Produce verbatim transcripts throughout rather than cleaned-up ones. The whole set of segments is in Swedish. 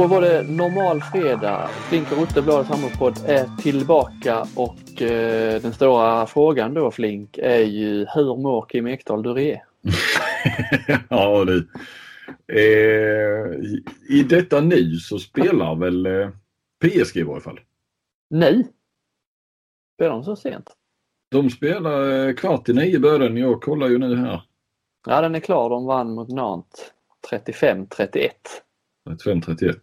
Då var det normal fredag. Flink och Otterbladets handbollspodd är tillbaka och eh, den stora frågan då, Flink, är ju hur mår Kim Ekdahl Durie? Ja du. Eh, i, I detta nu så spelar väl eh, P S G i varje fall. Nej. Spelar de så sent? De spelar eh, kvart i nio början. Jag kollar ju nu här. Ja, den är klar. De vann mot Nantes trettiofem trettioett. trettiofem trettioett.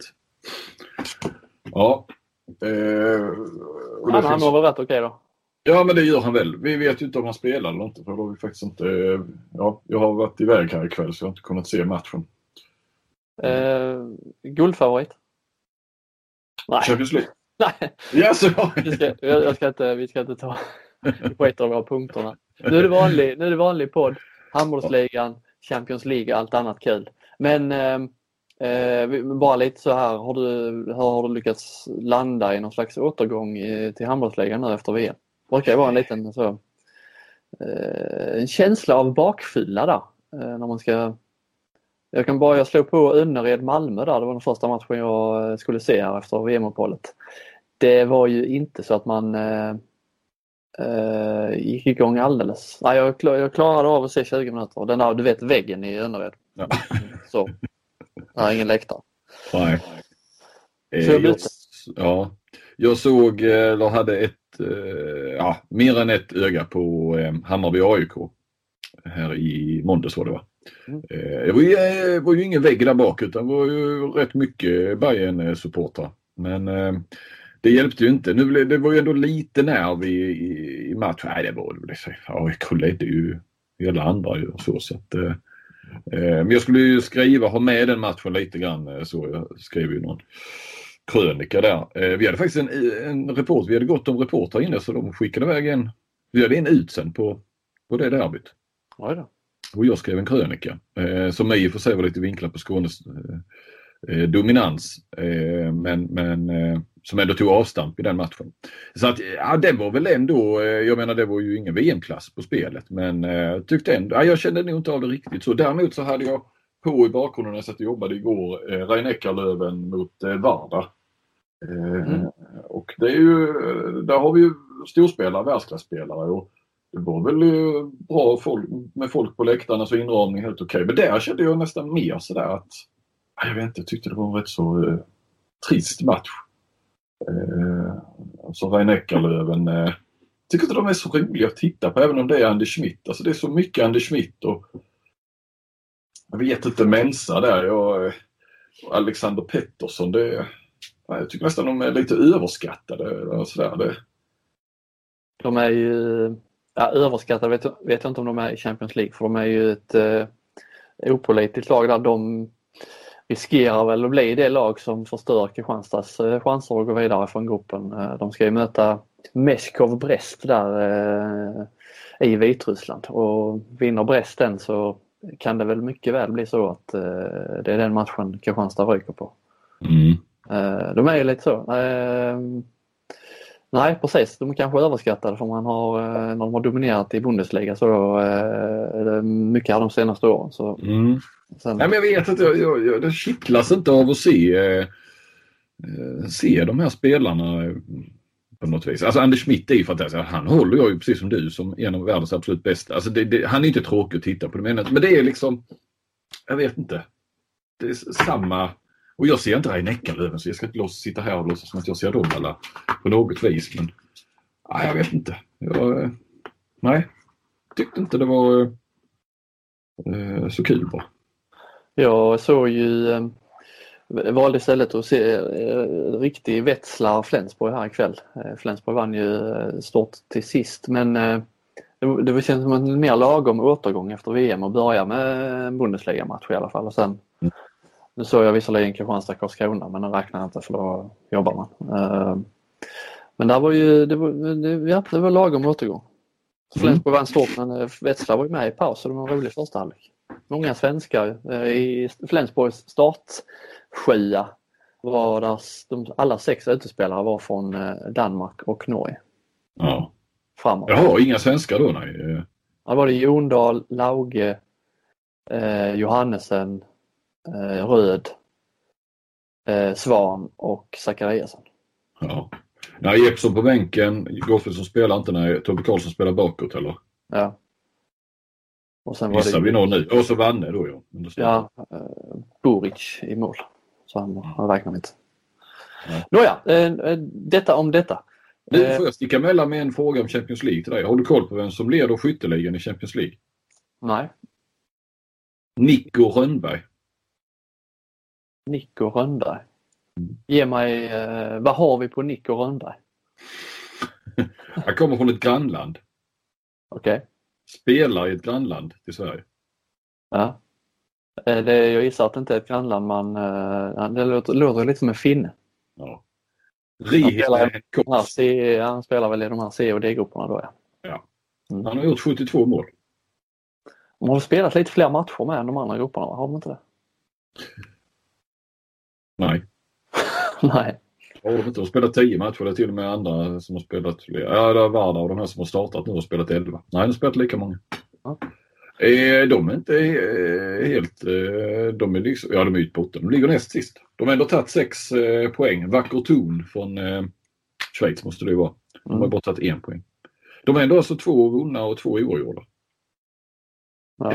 Ja. Eh, och han finns... han var väl rätt okej då? Ja, men det gör han väl. Vi vet ju inte om han spelar eller inte. För då har vi faktiskt inte... Eh, ja, jag har varit iväg här ikväll så jag har inte kunnat se matchen. Eh, guldfavorit? Nej. Champions League? Nej. Yes, ja. vi, ska, jag ska inte, vi ska inte ta skit av punkterna. Nu är det vanlig, nu är det vanlig podd. Handbollsligan, Champions League och allt annat kul. Men eh, eh, bara lite så här. Har du, hur har du lyckats landa i någon slags återgång i, till handbollsligan nu efter V M? Det brukar vara en liten så, eh, en känsla av bakfylla där. Eh, när man ska... Jag kan bara jag slå på Önnered Malmö där. Det var den första matchen jag skulle se här efter V M-uppehållet. Det var ju inte så att man eh, eh, gick igång alldeles. Nej, jag, klar, jag klarade av att se tjugo minuter. Den där, du vet, väggen i Önnered. Ja. Så. Det är ingen läktare. Nej. Så jag jag, ja, jag såg, eller hade ett, ja, mer än ett öga på Hammarby A I K här i måndags var det va? Mm. Det var ju, var ju ingen vägg där bak utan det var ju rätt mycket Bayern-supportrar. Men det hjälpte ju inte. Nu blev, det var ju ändå lite nerv i, i, i match. Nej, det var det. Ja, jag ledde ju hela andra ju så. så att, eh, men jag skulle ju skriva, ha med den matchen lite grann. Så jag skrev ju någon krönika där. Eh, vi hade faktiskt en, en report. Vi hade gått om reporter inne så de skickade iväg en. Vi hade en utsänd på, på det derbyt. Oj då. Och jag skrev en krönika eh, som i och för sig var lite vinklad på Skånes eh, dominans. Eh, men men eh, som ändå tog avstamp i den matchen. Så att ja, det var väl ändå, eh, jag menar det var ju ingen V M-klass på spelet. Men eh, tyckte ändå, ja, jag kände nog inte av det riktigt så. Däremot så hade jag på i bakgrunden när jag satt och jobbade igår eh, Rhein-Neckarlöven mot eh, Varda. Eh, mm. Och det är ju, där har vi ju storspelare, världsklasspelare och det var väl bra folk, med folk på läktarna så inramning helt okej. Men där kände jag nästan mer sådär att jag vet inte, jag tyckte det var en rätt så eh, trist match. Eh, alltså Rhein-Neckarlöven eh, tycker inte de är så roliga att titta på även om det är Anders Schmidt. Alltså det är så mycket Anders Schmidt och jag vet inte Mensa där jag, och Alexander Pettersson det, jag tycker nästan de är lite överskattade och sådär. Det. De är ju ja, överskattade, vet, vet jag inte om de är i Champions League för de är ju ett eh, opolitligt lag där de riskerar väl att bli det lag som förstör Kristianstads eh, chanser att gå vidare från gruppen. Eh, de ska ju möta Meshkov Brest där eh, i Vitryssland och vinner Brest den så kan det väl mycket väl bli så att eh, det är den matchen Kristianstad ryker på. Mm. Eh, de är ju lite så. Eh, nej, precis. De är kanske överskattade för man har, eh, när de har dominerat i Bundesliga så eh, är det mycket här de senaste åren. Så, mm. sen... Nej, men jag vet att jag, jag, jag, det kittlas inte av att se, eh, se de här spelarna på något vis. Alltså Anders Schmidt är ju fantastisk. Han håller jag ju precis som du som en av världens absolut bästa. Alltså det, det, han är inte tråkig att titta på det. Men, men det är liksom, jag vet inte. Det är samma, och jag ser inte Rhein-Neckarlöven så jag ska inte låtsas sitta här och låtsas som att jag ser dem alla på något vis. Men nej, jag vet inte. Jag, nej, tyckte inte det var eh, så kul bara. Jag såg ju, eh, valde istället att se eh, riktig Wetzlar Flensburg här ikväll. Eh, Flensburg vann ju eh, stort till sist men eh, det, det känns som en mer lagom återgång efter V M och börja med en Bundesliga-match i alla fall. Och sen, mm. Nu såg jag visserligen Kristianstad Karlskrona men den räknar inte för då jobbar man. Eh, men där var ju, det var, det, ja, det var lagom återgång. Flensburg vann stort men Wetzlar var ju med i paus och det var en rolig första halvlek. Många svenskar i Flensburgs startsjua var där de, alla sex utespelare var från Danmark och Norge. Ja. Framåt. Jaha, inga svenskar då? Nej. Ja, var det Jondal, Lauge, eh, Johannesen, eh, Röd, eh, Svan och Zachariasson. Ja. Nej, Jeppsson på bänken, Gottfridsson spelar inte när Tobbe Karlsson spelar bakåt, eller? Ja. Och sen var Gissar det... vi någon nu. Och så Vanne då, ja. Ja, eh, Boric i mål. Så han, han räknar inte. Ja. Nåja, eh, detta om detta. Nu får jag sticka mellan med en fråga om Champions League till dig. Har du koll på vem som leder skytteligan i Champions League? Nej. Nico Rönnberg. Nico Rönnberg. Ge mig, eh, vad har vi på Nico Rönnberg? Han kommer från ett grannland. Okej. Okay. Spelar i ett grannland till Sverige. Ja. Det, jag gissar att det inte är ett grannland, man, det låter, låter lite som en finne. Ja. Han spelar, C, han spelar väl i de här C och D-grupperna då, ja. Ja. Mm. Han har gjort sjuttiotvå mål. De har spelat lite fler matcher med än de andra grupperna, har de inte det? Nej. Nej. Har de inte? De har spelat tio matcher, det är till och med andra som har spelat fler. Ja, det är Varda och de här som har startat nu har spelat elva. Nej, de har spelat lika många. Ja. De är inte helt... De är liksom, ja, de är utbotten. De ligger näst sist. De har ändå tagit sex poäng. Vacker ton från Schweiz måste det vara. De har mm. bara tagit en poäng. De har ändå alltså två vunna och två oavgjorda. Ja.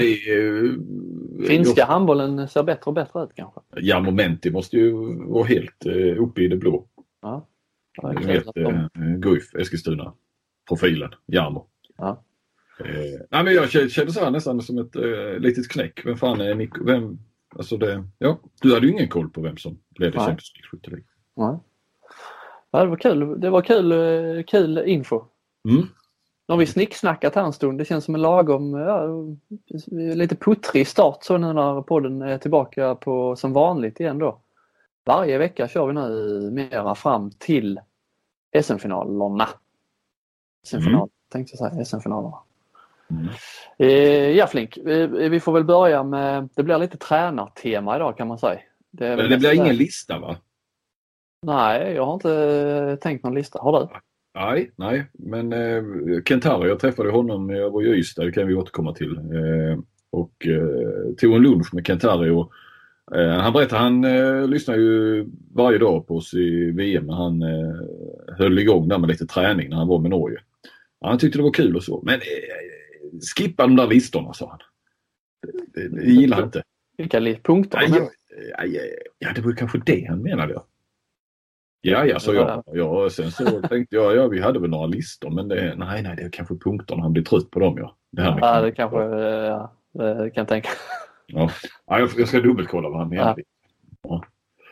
Finska jag, handbollen ser bättre och bättre ut kanske. Ja, Momenti måste ju vara helt uh, uppe i det blå. Ja. Du vet, uh, Guif, Eskilstuna. Profilen, Jarmo. Ja. Uh, nej, men jag kände så här nästan som ett uh, litet knäck. Vem fan är Nico? Vem? Alltså det, ja, du hade ju ingen koll på vem som blev i Champions League. Nej. Ja, det var kul. Det var kul, kul info. Mm. Nu har vi snicksnackat här en stund. Det känns som en lagom, ja, lite puttrig start så nu när podden är tillbaka på som vanligt igen då. Varje vecka kör vi nu mera fram till S M-finalerna. S M-final, mm. tänkte jag säga, S M-finalerna. Mm. Eh, ja, Flink, eh, vi får väl börja med, det blir lite tränartema idag kan man säga. Det, Men det blir ingen lista, va? Nej, jag har inte tänkt någon lista. Har du? Nej, nej. Men eh, Kentari, jag träffade honom, jag var i Ystad, det kan vi återkomma till. Eh, och eh, tog en lunch med Kentari och eh, han berättade, han eh, lyssnar ju varje dag på oss i V M när han eh, höll igång där med lite träning när han var med Norge. Han tyckte det var kul och så. Men eh, skippa de där listorna, sa han. Det, det, det gillar han inte. Vilka punkter? Ja, ja, ja, ja, det var kanske det han menade. Ja, ja, så jag. Ja, sen så tänkte jag, ja, vi hade väl några listor, men det, nej, nej, det är kanske punkterna. Han blir trött på dem, ja. Det här ja, det kanske, ja, det kan jag tänka. Ja, ja jag, jag ska dubbelkolla vad han menar. Ja.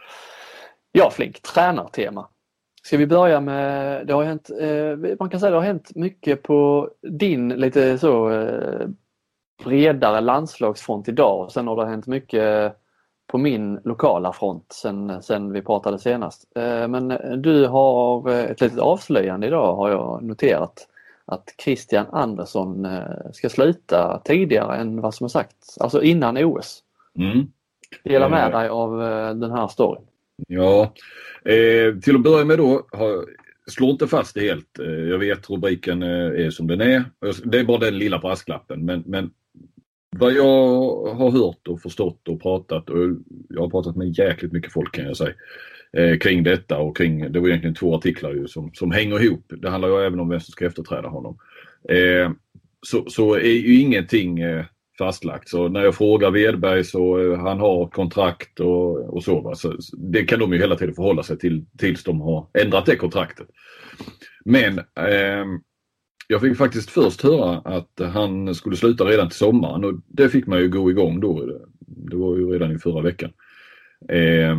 Ja, Flink, tränartema. Ska vi börja med, det har hänt, eh, man kan säga det har hänt mycket på din lite så eh, bredare landslagsfront idag. Och sen har det hänt mycket på min lokala front sen, sen vi pratade senast. Eh, men du har ett litet avslöjande idag har jag noterat. Att Christian Andersson eh, ska sluta tidigare än vad som är sagt. Alltså innan O S. Mm. Dela med dig av eh, den här storyn. Ja, eh, till att börja med då, har, slår inte fast det helt. Eh, jag vet rubriken eh, är som den är. Det är bara den lilla brasklappen. Men, men vad jag har hört och förstått och pratat, och jag har pratat med jäkligt mycket folk kan jag säga, eh, kring detta och kring, det var egentligen två artiklar ju som, som hänger ihop. Det handlar ju även om vem som ska efterträda honom. Eh, så, så är ju ingenting eh, fastlagt. Så när jag frågar Wedberg så eh, han har kontrakt och, och så, va? Så, så det kan de ju hela tiden förhålla sig till tills de har ändrat det kontraktet. Men eh, jag fick faktiskt först höra att han skulle sluta redan till sommaren och det fick man ju gå igång då. Det var ju redan i förra veckan. Eh,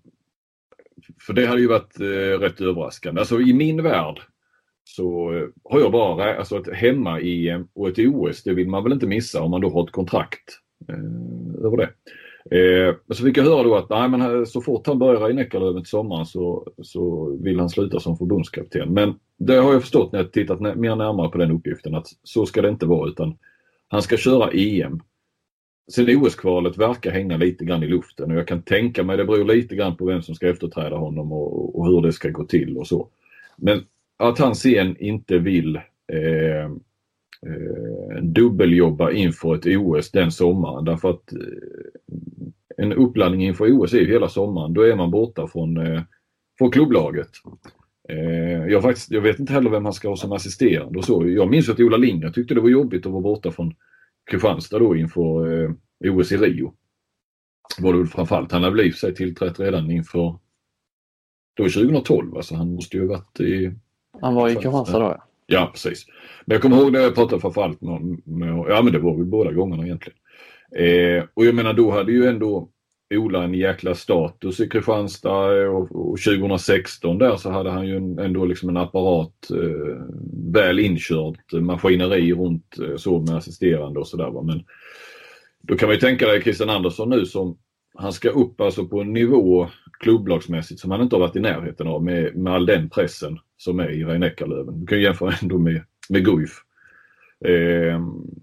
för det hade ju varit eh, rätt överraskande. Alltså i min värld så eh, har jag bara, alltså ett hemma i och ett O S, det vill man väl inte missa om man då har ett kontrakt eh, över det. Eh, så fick jag höra då att nej, men så fort han börjar i Näckarlöven till sommaren så, så vill han sluta som förbundskapten. Men det har jag förstått när jag tittat mer närmare på den uppgiften att så ska det inte vara, utan han ska köra E M. Sen O S-kvalet verkar hänga lite grann i luften och jag kan tänka mig det beror lite grann på vem som ska efterträda honom och, och hur det ska gå till och så. Men att han sen inte vill eh, eh, dubbeljobba inför ett O S den sommaren därför att eh, en uppladdning inför O S är ju hela sommaren. Då är man borta från, eh, från klubblaget. Eh, jag, faktiskt, jag vet inte heller vem han ska ha som assisterande. Och så. Jag minns att Ola Lindgren tyckte det var jobbigt att vara borta från Kristianstad då inför eh, O S i Rio. Var det väl framförallt. Han har väl i sig tillträtt redan inför då tjugohundratolv. Alltså han måste ju ha varit i... Han var i Kristianstad då, ja. Ja, precis. Men jag kommer ihåg när jag pratade framförallt med, med ja men det var väl båda gångerna egentligen. Eh, och jag menar då hade ju ändå Ola en jäkla status i Kristianstad och, och tjugohundrasexton där så hade han ju en, ändå liksom en apparat eh, väl inkörd maskineri runt eh, så med assisterande och sådär. Men då kan man ju tänka dig Christian Andersson nu som han ska upp alltså på en nivå klubblagsmässigt som han inte har varit i närheten av med, med all den pressen som är i Rhein-Neckarlöven. Du kan jämföra ändå med, med Guif. Eh,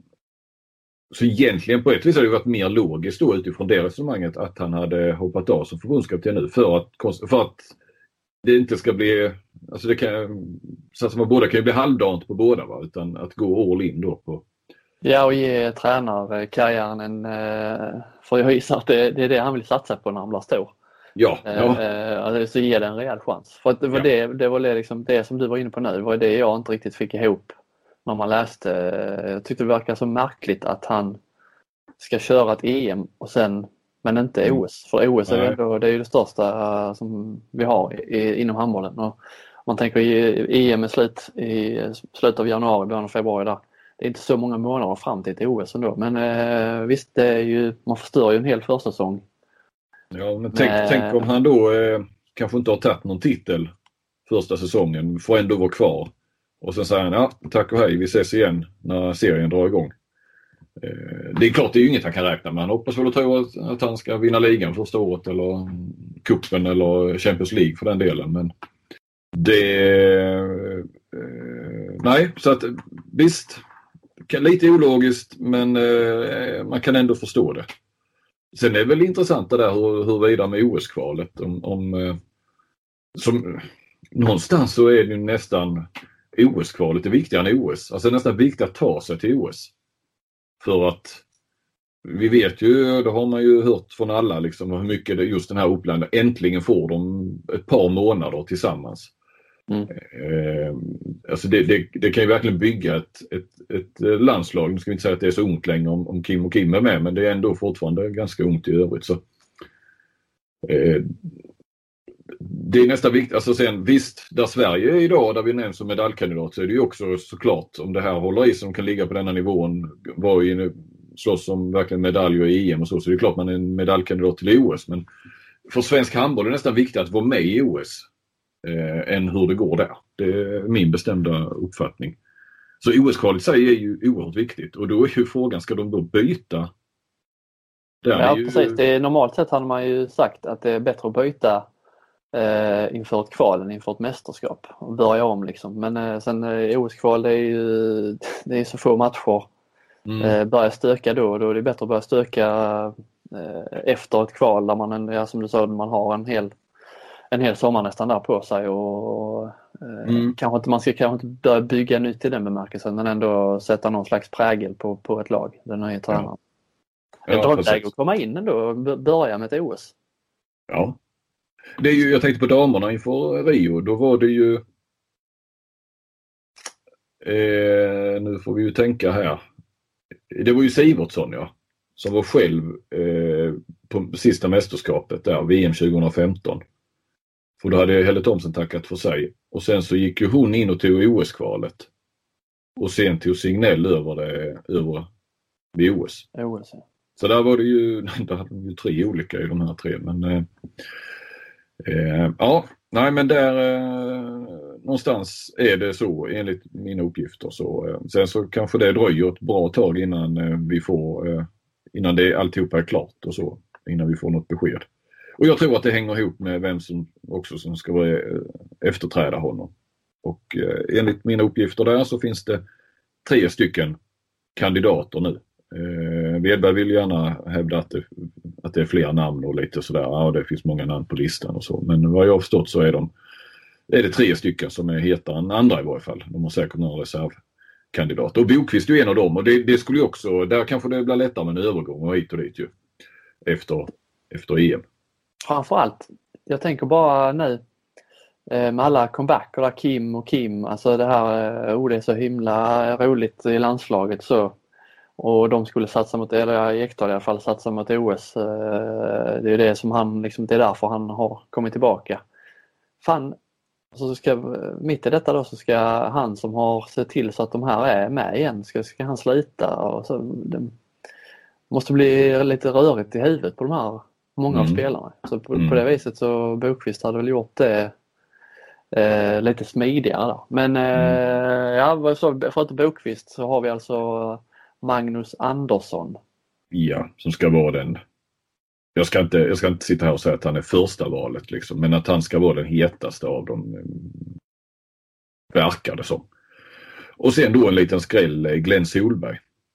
så egentligen på ett vis hade det varit mer logiskt då utifrån det resonemanget att han hade hoppat av som förbundskapten nu för att, för att det inte ska bli, alltså det kan, så att man båda kan ju bli halvdant på båda va, utan att gå all in då på. Ja, och ge tränarkarriären en, för jag gissar att det, det är det han vill satsa på när han blir stor. Ja, ja. Eh, alltså, så ge det en rejäl chans. För att det var, ja. det, det, var det, liksom, det som du var inne på nu, det var det jag inte riktigt fick ihop när man läste. Jag tyckte det verkar så märkligt att han ska köra ett E M och sen, men inte O S. För O S är, ändå, det är ju det största som vi har i, inom handbollen. Och man tänker E M är slut i slutet av januari, början av februari där. Det är inte så många månader fram till ett O S ändå. Men eh, visst, det är ju, man förstör ju en hel försäsong. Ja, men tänk, men tänk om han då eh, kanske inte har tagit någon titel första säsongen, får ändå vara kvar. Och sen säger han, ja, tack och hej, vi ses igen när serien drar igång. Eh, det är klart, det är ju inget han kan räkna med. Han hoppas väl att tro att, att han ska vinna ligan första året eller kuppen eller Champions League för den delen. Men det... Eh, nej, så att visst, lite ologiskt, men eh, man kan ändå förstå det. Sen är det väl intressant det där hur, hur vidare med O S-kvalet. Om, om, eh, som, någonstans så är det ju nästan O S-kvalet är viktigare än O S. Alltså det är nästan viktigt att ta sig till O S. För att vi vet ju, det har man ju hört från alla liksom, hur mycket det, just den här uppladdningen, äntligen får de ett par månader tillsammans. Mm. Eh, alltså det, det, det kan ju verkligen bygga ett, ett, ett landslag. Nu ska vi inte säga att det är så ont längre om, om Kim och Kim är med, men det är ändå fortfarande ganska ont i övrigt. Så, eh, det är nästan viktigt. Alltså sen, visst, där Sverige är idag, där vi nämns som medaljkandidat, så är det ju också såklart, om det här håller i sig, som kan ligga på denna nivån, var ju slåss om verkligen medaljer i E M och så, så det är klart man är en medaljkandidat till O S. Men för svensk handboll är det nästan viktigt att vara med i O S. Eh, än hur det går där. Det är min bestämda uppfattning. Så O S-kvalet i sig är ju oerhört viktigt. Och då är ju frågan, ska de då byta? Där ja, ju... precis. Det är, normalt sett hade man ju sagt att det är bättre att byta eh, inför ett kval än inför ett mästerskap. Och börja om liksom. Men eh, sen eh, O S-kval, det är ju det är så få matcher. Mm. Eh, börja stöka då. Då är det bättre att börja stöka eh, efter ett kval där man, ja, som du sa, man har en hel en hel sommar nästan där på sig och eh, mm. kanske inte, man ska kanske inte börja bygga nytt i den bemärkelsen, men ändå sätta någon slags prägel på, på ett lag, den nya tränaren. Ja. Ja, drömläge att komma in ändå och börja med ett O S. Ja. Det är ju, jag tänkte på damerna inför Rio, då var det ju eh, nu får vi ju tänka här. Det var ju Sivertsson, ja, som var själv eh, på sista mästerskapet där, V M tjugohundrafemton. För då hade Helle Thomsen tackat för sig. Och sen så gick ju hon in och tog O S-kvalet. Och sen tog Signell över det över vid O S. O S ja. Så där var det ju, där hade ju tre olika i de här tre. Men eh, eh, ja, nej men där eh, någonstans är det så enligt mina uppgifter. Så, eh, sen så kanske det dröjer ett bra tag innan eh, vi får, eh, innan det alltihopa är klart och så. Innan vi får något besked. Och jag tror att det hänger ihop med vem som också som ska vara efterträda honom. Och eh, enligt mina uppgifter där så finns det tre stycken kandidater nu. Eh, Wedberg vill gärna hävda att det, att det är fler namn och lite sådär. Ja, det finns många namn på listan och så. Men vad jag har förstått så är, de, är det tre stycken som är hetare än andra i varje fall. De har säkert några reservkandidater. Och Bokvist är ju en av dem. Och det, det skulle ju också, där kanske det blir lättare med en övergång och hit och dit ju. Efter efter E M. Framförallt, jag tänker bara nu med alla comebacker där, Kim och Kim, alltså det här, oh, det är så himla roligt i landslaget så, och de skulle satsa mot, eller Ekdal i alla fall satsa mot O S, det är det som han liksom, det är därför han har kommit tillbaka. Fan, så ska, mitt i detta då så ska han som har sett till så att de här är med igen, ska, ska han slita och så, det måste bli lite rörigt i huvudet på de här många mm. av spelarna. Så på, mm. på det viset så Bokvist hade väl gjort det eh, lite smidigare då. Men eh, mm. ja, så, för att Bokvist så har vi alltså Magnus Andersson. Ja, som ska vara den. Jag ska inte, jag ska inte sitta här och säga att han är första valet liksom, men att han ska vara den hetaste av dem verkar det som. Och sen då en liten skräll, Glenn Solberg.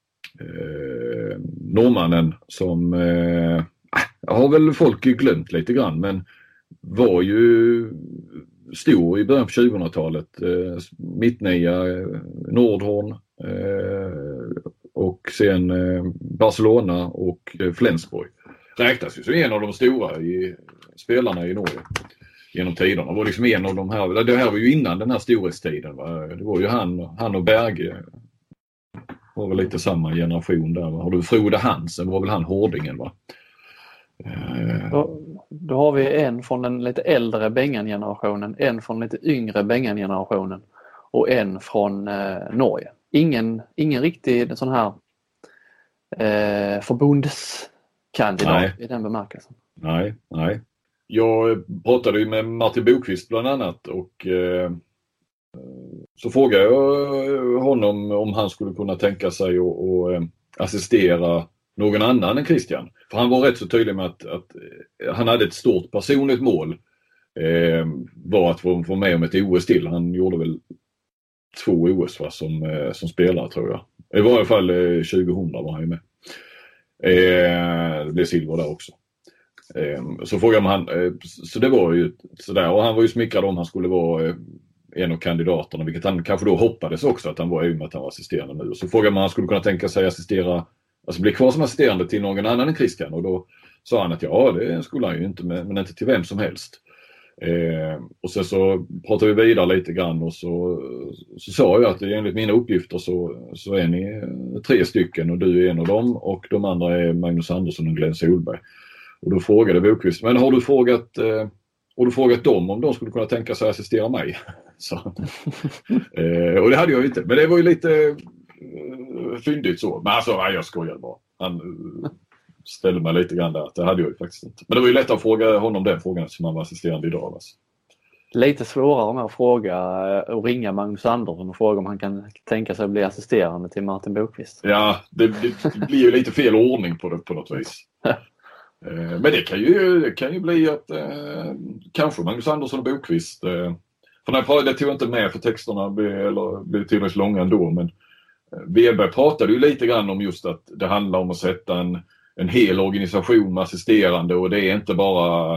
Eh, norrmannen som eh, har väl folk glömt lite grann, men var ju stor i början på tjugohundratalet. Eh, Mittnia, eh, Nordhorn eh, och sen eh, Barcelona och eh, Flensburg. Räknas ju som en av de stora i, spelarna i Norge genom tiderna. Det var liksom en av de här, det här var ju innan den här storhetstiden. Va? Det var ju han, han och Berge var väl lite samma generation där. Va? Har du Frode Hansen var väl han Hårdingen va? Då, då har vi en från den lite äldre Bengan-generationen, en från lite yngre Bengan-generationen och en från eh, Norge. Ingen, ingen riktig sån här eh, förbundskandidat nej. I den bemärkelsen. Nej, nej. Jag pratade ju med Martin Bokvist bland annat och eh, så frågade jag honom om han skulle kunna tänka sig att, att assistera någon annan än Christian. För han var rätt så tydlig med att, att han hade ett stort personligt mål eh, var att få, få med om ett O S till. Han gjorde väl två O S va, som, eh, som spelare tror jag. I varje fall eh, tjugohundra var han ju med. Eh, det blev silver där också. Eh, så frågade man han, eh, så det var ju sådär. Och han var ju smickrad om han skulle vara eh, en av kandidaterna, vilket han kanske då hoppades också att han var i och med att han var assisterande nu. Så frågade man om han skulle kunna tänka sig assistera, alltså bli kvar som assisterande till någon annan än Christian, och då sa han att ja, det skulle han ju inte, men inte till vem som helst. Eh, och sen så pratade vi vidare lite grann och så, så sa jag att enligt mina uppgifter så, så är ni tre stycken och du är en av dem och de andra är Magnus Andersson och Glenn Solberg. Och då frågade Bokvist, men har du frågat, eh, har du frågat dem om de skulle kunna tänka sig assistera mig? Så, eh, och det hade jag ju inte, men det var ju lite fyndigt så. Men alltså, nej, jag skojar bara. Han uh, ställde mig lite grann där. Det hade jag ju faktiskt inte. Men det var ju lätt att fråga honom den frågan som han var assisterande idag. Alltså. Lite svårare med att fråga och ringa Magnus Andersson och fråga om han kan tänka sig att bli assisterande till Martin Bokvist. Ja, det, det blir ju lite fel ordning på det på något vis. uh, men det kan ju, det kan ju bli att uh, kanske Magnus Andersson och Bokvist uh, för när jag pratade, det tog jag inte med för texterna blev, eller, blev tillräckligt långa ändå, men Weber pratade ju lite grann om just att det handlar om att sätta en, en hel organisation med assisterande och det är inte bara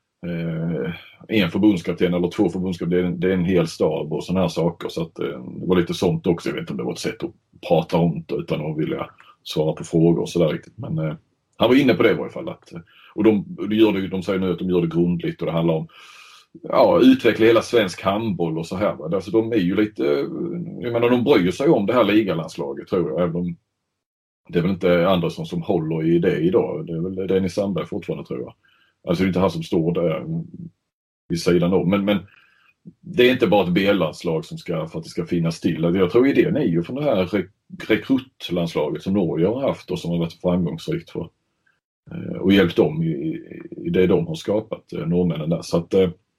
eh, en förbundskapten eller två förbundskapten, det är, det är en hel stab och sådana här saker. Så att, eh, det var lite sånt också, jag vet inte om det var ett sätt att prata om det utan att vilja svara på frågor och sådär riktigt. Men eh, han var inne på det i varje fall. Att, och de, de, gör det, de säger nu att de gör det grundligt och det handlar om ja, utveckla hela svensk handboll och så här. Alltså, de är ju lite, jag menar de bryr sig om det här ligalandslaget tror jag. Även om det är väl inte Andersson som håller i det idag. Det är väl Dennis Sandberg fortfarande tror jag. Alltså det är inte han som står där vid sidan om. Men, men det är inte bara ett B-landslag som ska, för att det ska finnas till. Jag tror idén är ju från det här re- rekrutlandslaget som Norge har haft och som har varit framgångsrikt för. Och hjälpt dem i, i det de har skapat, norrmännen där. Så att,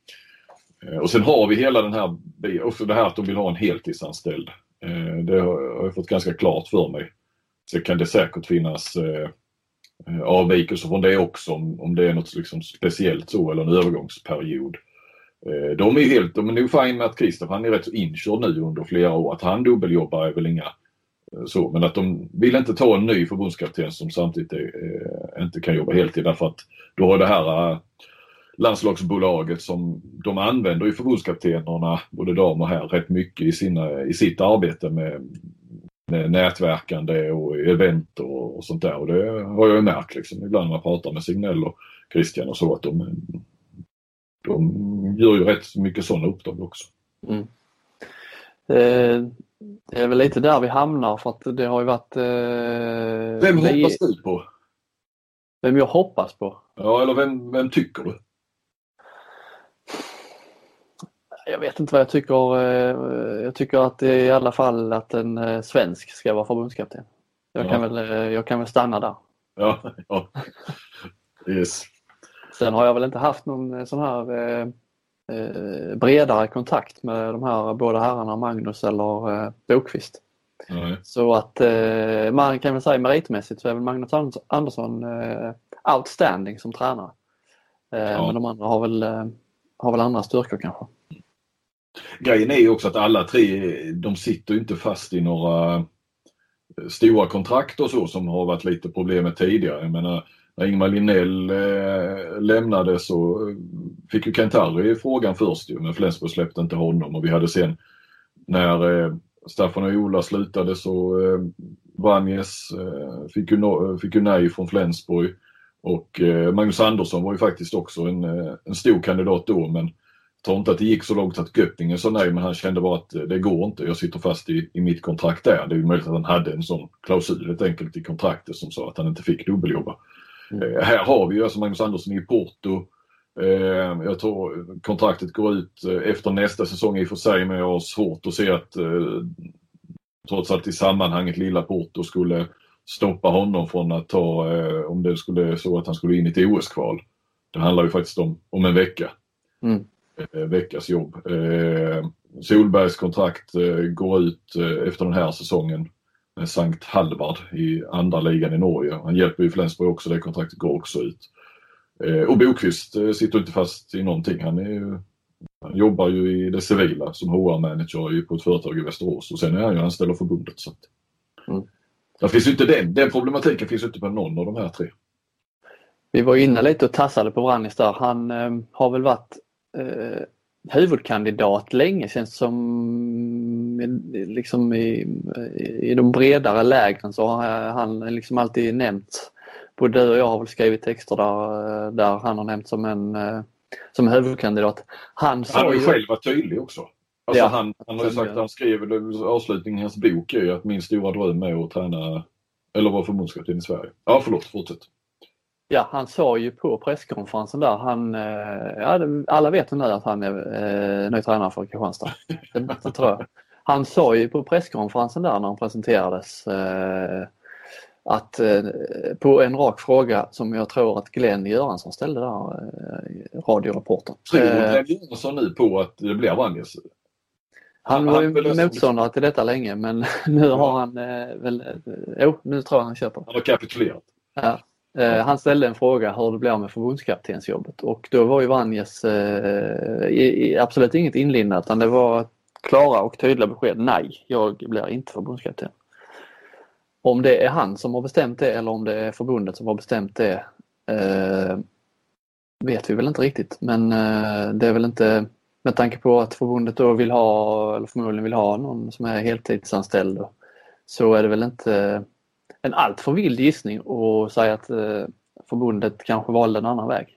och sen har vi hela den här, också det här att de vill ha en heltidsanställd. Det har jag fått ganska klart för mig. Så kan det säkert finnas avvikelser från det också om det är något liksom speciellt så eller en övergångsperiod. De är helt, de är nog fine med att Kristoff, han är rätt så inkörd nu under flera år. Att han dubbeljobbar är väl inga så, men att de vill inte ta en ny förbundskapten som samtidigt är, eh, inte kan jobba heltid därför att då har det här eh, landslagsbolaget som de använder i förbundskaptenerna, både dam och herr, rätt mycket i, sina, i sitt arbete med, med nätverkande och event och, och sånt där. Och det har jag ju märkt liksom, ibland när man pratar med Signell och Christian och så, att de, de gör ju rätt mycket sådana uppdrag också. Mm. Eh, det är väl lite där vi hamnar, för att det har ju varit... Eh, vem vi, hoppas du på? Vem jag hoppas på? Ja, eller vem, vem tycker du? Jag vet inte vad jag tycker. Eh, jag tycker att det är i alla fall att en eh, svensk ska vara förbundskapten. Jag, Ja. kan väl, eh, jag kan väl stanna där. Ja, ja. Yes. Sen har jag väl inte haft någon sån här eh, eh, bredare kontakt med de här båda herrarna, Magnus eller eh, Bokvist. Nej. Så att eh, man kan väl säga meritmässigt så är väl Magnus Andersson eh, outstanding som tränare. Eh, Ja. Men de andra har väl, eh, har väl andra styrkor kanske. Grejen är ju också att alla tre, de sitter ju inte fast i några stora kontrakt och så som har varit lite problemet tidigare. Jag menar, när Ingmar Linnell eh, lämnade så fick ju Kent-Harry frågan först ju, men Flensburg släppte inte honom, och vi hade sen när eh, Staffan och Ola slutade så eh, Vanjes eh, fick, ju no, fick ju nej från Flensburg, och eh, Magnus Andersson var ju faktiskt också en, eh, en stor kandidat då, men jag tror inte att det gick så långt att Göppingen sa nej, men han kände bara att det går inte, jag sitter fast i, i mitt kontrakt där. Det är ju möjligt att han hade en sån klausul helt enkelt i kontraktet som sa att han inte fick dubbeljobba. Mm. Eh, här har vi ju alltså Magnus Andersson i Porto. Eh, jag tror kontraktet går ut eh, efter nästa säsong i och för sig, men jag har svårt att se att eh, trots allt i sammanhanget lilla Porto skulle stoppa honom från att ta, eh, om det skulle så att han skulle in i ett O S-kval. Det handlar ju faktiskt om, om en vecka. Mm. Eh, veckas jobb. Eh, Solbergs kontrakt eh, går ut eh, efter den här säsongen med Sankt Hallvard i andra ligan i Norge. Han hjälper ju Flensburg också, det kontraktet går också ut. Eh, och Bokvist eh, sitter inte fast i någonting. Han, är ju, han jobbar ju i det civila som H R-manager på ett företag i Västerås, och sen är han ju anställd av förbundet. Så att, mm. där finns ju inte den, den problematiken finns ju inte på någon av de här tre. Vi var inne lite och tassade på Brannis där. Han eh, har väl varit eh, huvudkandidat länge, känns som liksom i, i de bredare lägren så har han liksom alltid nämnt. Både du och jag har väl skrivit texter där, där han har nämnt som en som huvudkandidat. Han, han har ju ju själv varit tydlig också. Alltså ja, han, han har ju sagt att han skrev avslutningen i hans bok är att min stora dröm är att träna eller vara förbundskapten i Sverige. Ja, förlåt, fortsätt. Ja, han sa ju på presskonferensen där, han, ja, alla vet nu att han är eh, ny tränare för Kristianstad. Det, det tror jag. Han sa ju på presskonferensen där när han presenterades eh, att eh, på en rak fråga som jag tror att Glenn Göransson ställde där, eh, radioreportern. Tror Glenn Göransson nu på att det blir Vanjes? Han var ju motståndare till detta länge, men nu ja. har han eh, väl, eh, jo, nu tror jag han köper. Han har kapitulerat. Ja. Eh, han ställde en fråga hur det blir med förbundskaptensjobbet, och då var ju Vanjes eh, i, i, absolut inget inlindat, utan det var klara och tydliga besked. Nej, jag blir inte förbundskapten. Om det är han som har bestämt det eller om det är förbundet som har bestämt det eh, vet vi väl inte riktigt, men eh, det är väl inte, med tanke på att förbundet då vill ha, eller förmodligen vill ha någon som är heltidsanställd, då, så är det väl inte en allt för vild gissning och säga att eh, förbundet kanske valde en annan väg.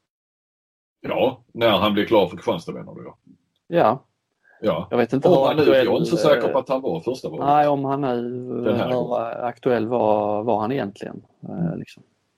Ja, när han blev klar för Kristianstad, menar du? Ja. Ja. Jag vet inte om hur han aktuell, jag är inte så säker på att han var första valet. Nej, om han nu hur aktuell var, var han egentligen. Eh, liksom.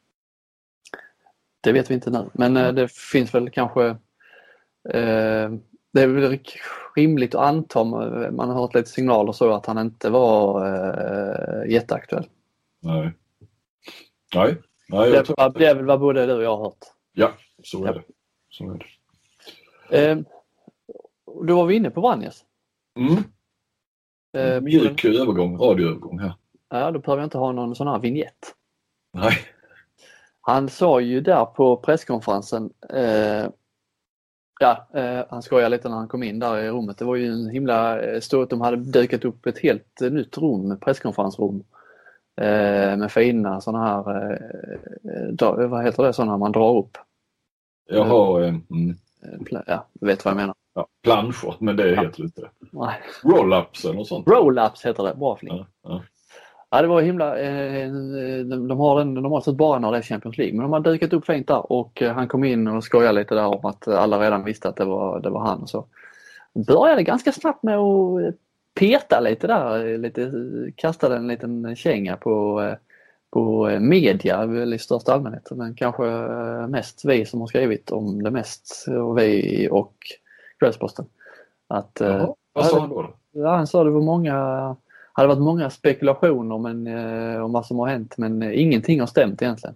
Det vet vi inte nu. Men eh, det finns väl kanske eh, det är väl rimligt att anta, man har hört lite signaler så att han inte var eh, jätteaktuell. Nej. Nej. Nej det, var, det är väl vad både du och jag har hört. Ja, så är ja. det. Så är det. Eh, då var vi inne på Vanjes. Mm. Eh, Mjuk övergång, radioövergång här. Ja, då behöver jag inte ha någon sån här vignett. Nej. Han sa ju där på presskonferensen, eh, ja, eh, han skojade lite när han kom in där i rummet. Det var ju en himla stort, de hade dykat upp ett helt nytt rum, presskonferensrum. Eh, med fina sådana här, eh, dra, vad heter det, sådana man drar upp. Jag har, eh, mm. ja, du vet vad jag menar. Ja, planscher, men det ja. heter inte det. Nej. Roll-ups eller något sånt. Roll-ups heter det, bra flink. Ja, ja. Ja, det var himla, eh, de, de har den normalt sett bara när det är Champions League, men de har dukat upp fint där och eh, han kom in och skojade lite där om att alla redan visste att det var, det var han. Så började ganska snabbt med att peta lite där, lite, kastade en liten känga på, på media i största allmänhet, men kanske mest vi som har skrivit om det mest, och vi och Kvällsposten. Att, Jaha, vad sa han då? Ja, han sa det var många hade varit många spekulationer men, eh, om vad som har hänt, men eh, ingenting har stämt egentligen.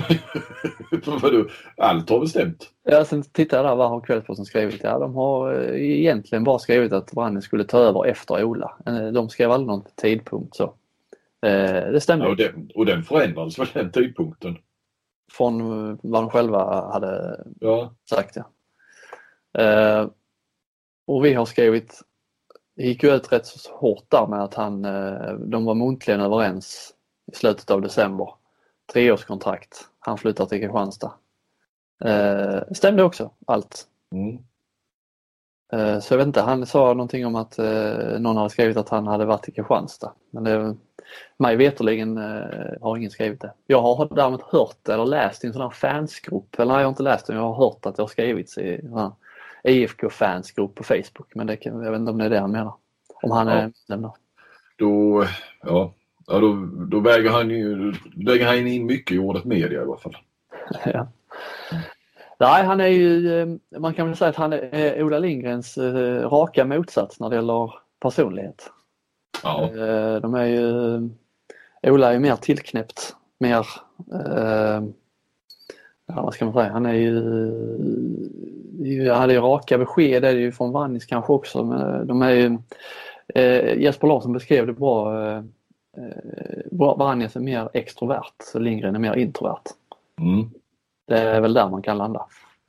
Allt har väl stämt? Ja, sen tittade jag där, vad har Kvällsposten skrivit? Ja, de har eh, egentligen bara skrivit att Branne skulle ta över efter Ola. Eh, de skrev aldrig någon tidpunkt så. Eh, det stämmer. Ja, och, den, och den förändrades väl den tidpunkten? Från eh, vad de själva hade ja. sagt, ja. Eh, och vi har skrivit, det gick ju ut rätt så hårt där med att han, de var muntligen överens i slutet av december. Treårskontrakt. Han flyttar till Kristianstad. Eh, stämde också allt. Mm. Eh, så jag vet inte, han sa någonting om att eh, någon hade skrivit att han hade varit i Kristianstad. Men det, mig veterligen eh, har ingen skrivit det. Jag har däremot hört eller läst i en sån här fansgrupp. Eller nej, jag har inte läst det, jag har hört att det har skrivits i en sån här I F K-fansgrupp på Facebook, men det kan, jag vet inte om det är det han menar. Om han är medlem då. Då, ja, ja då, då väger han ju väger han in mycket i ordet media i alla fall. Ja. Nej, han är ju, man kan väl säga att han är Ola Lindgrens eh, raka motsats när det gäller personlighet. Ja. Eh, de är ju, Ola är mer tillknäppt, mer, eh, ja, vad ska man säga, han är ju, han hade ju raka besked, det är ju från Vannis kanske också, men de är ju, eh, Jesper Larsson beskrev det bra, eh, Vannis är mer extrovert, så Lindgren är mer introvert. Mm. Det är väl där man kan landa.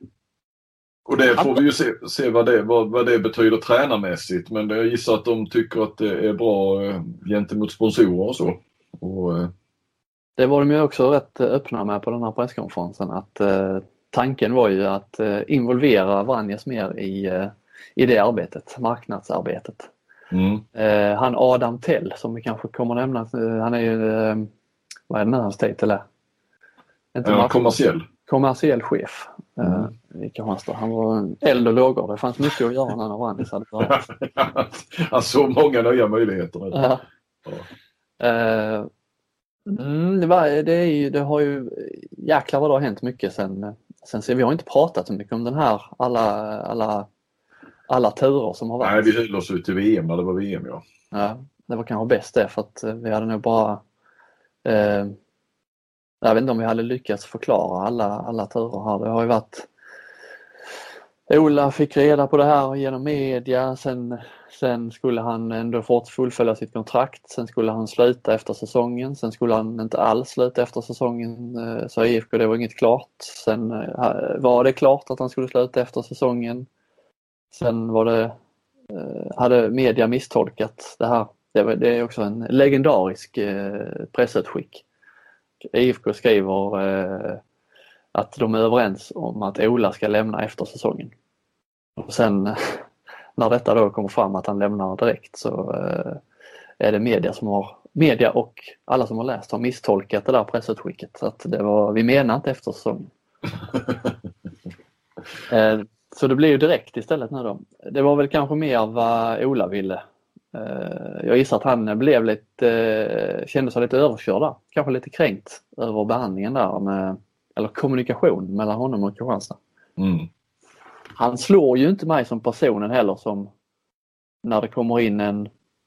Och det får vi ju se, se vad, det, vad, vad det betyder tränarmässigt, men jag gissar att de tycker att det är bra eh, gentemot sponsorer och så. Och, eh. Det var de ju också rätt öppna med på den här presskonferensen, att eh, tanken var ju att eh, involvera Vanjes mer i, eh, i det arbetet, marknadsarbetet. Mm. Eh, han Adam Tell, som vi kanske kommer nämna, eh, han är ju, eh, vad är det hans titel är? Inte ja, kommersiell. Kommersiell chef mm. eh, i Kristianstad. Han var en eld och lågor. Det fanns mycket att göra när Vanjes hade varit. Han såg många nya möjligheter. Ja. Ja. Eh, mm, det, var, det, är ju, det har ju jäklar vad det har hänt mycket sen, sen så vi har inte pratat så mycket om den här alla, alla, alla turer som har varit. Nej, vi höll oss ut till V M när det var V M, ja. Ja, det var kanske bäst det, för att vi hade nog bara eh, jag vet inte om vi hade lyckats förklara alla, alla turer här. Det har ju varit, Ola fick reda på det här genom media, sen, sen skulle han ändå fått fullfölja sitt kontrakt, sen skulle han sluta efter säsongen, sen skulle han inte alls sluta efter säsongen, så I F K, det var inget klart. Sen var det klart att han skulle sluta efter säsongen. Sen var det, hade media misstolkat det här. Det, var, det är också en legendarisk pressutskick. I F K skriver eh, att de är överens om att Ola ska lämna efter säsongen. Och sen när detta då kommer fram att han lämnar direkt, så eh, är det media som har media och alla som har läst har misstolkat det där pressutskicket. Så att det var, vi menar inte efter säsongen. eh, så det blir ju direkt istället nu då. Det var väl kanske mer vad Ola ville. Jag gissar att han blev lite, kände sig lite överkörd där. Kanske lite kränkt över behandlingen där med, eller kommunikation mellan honom och Kristianstad. Mm. Han slår ju inte mig som personen heller, som när det kommer in en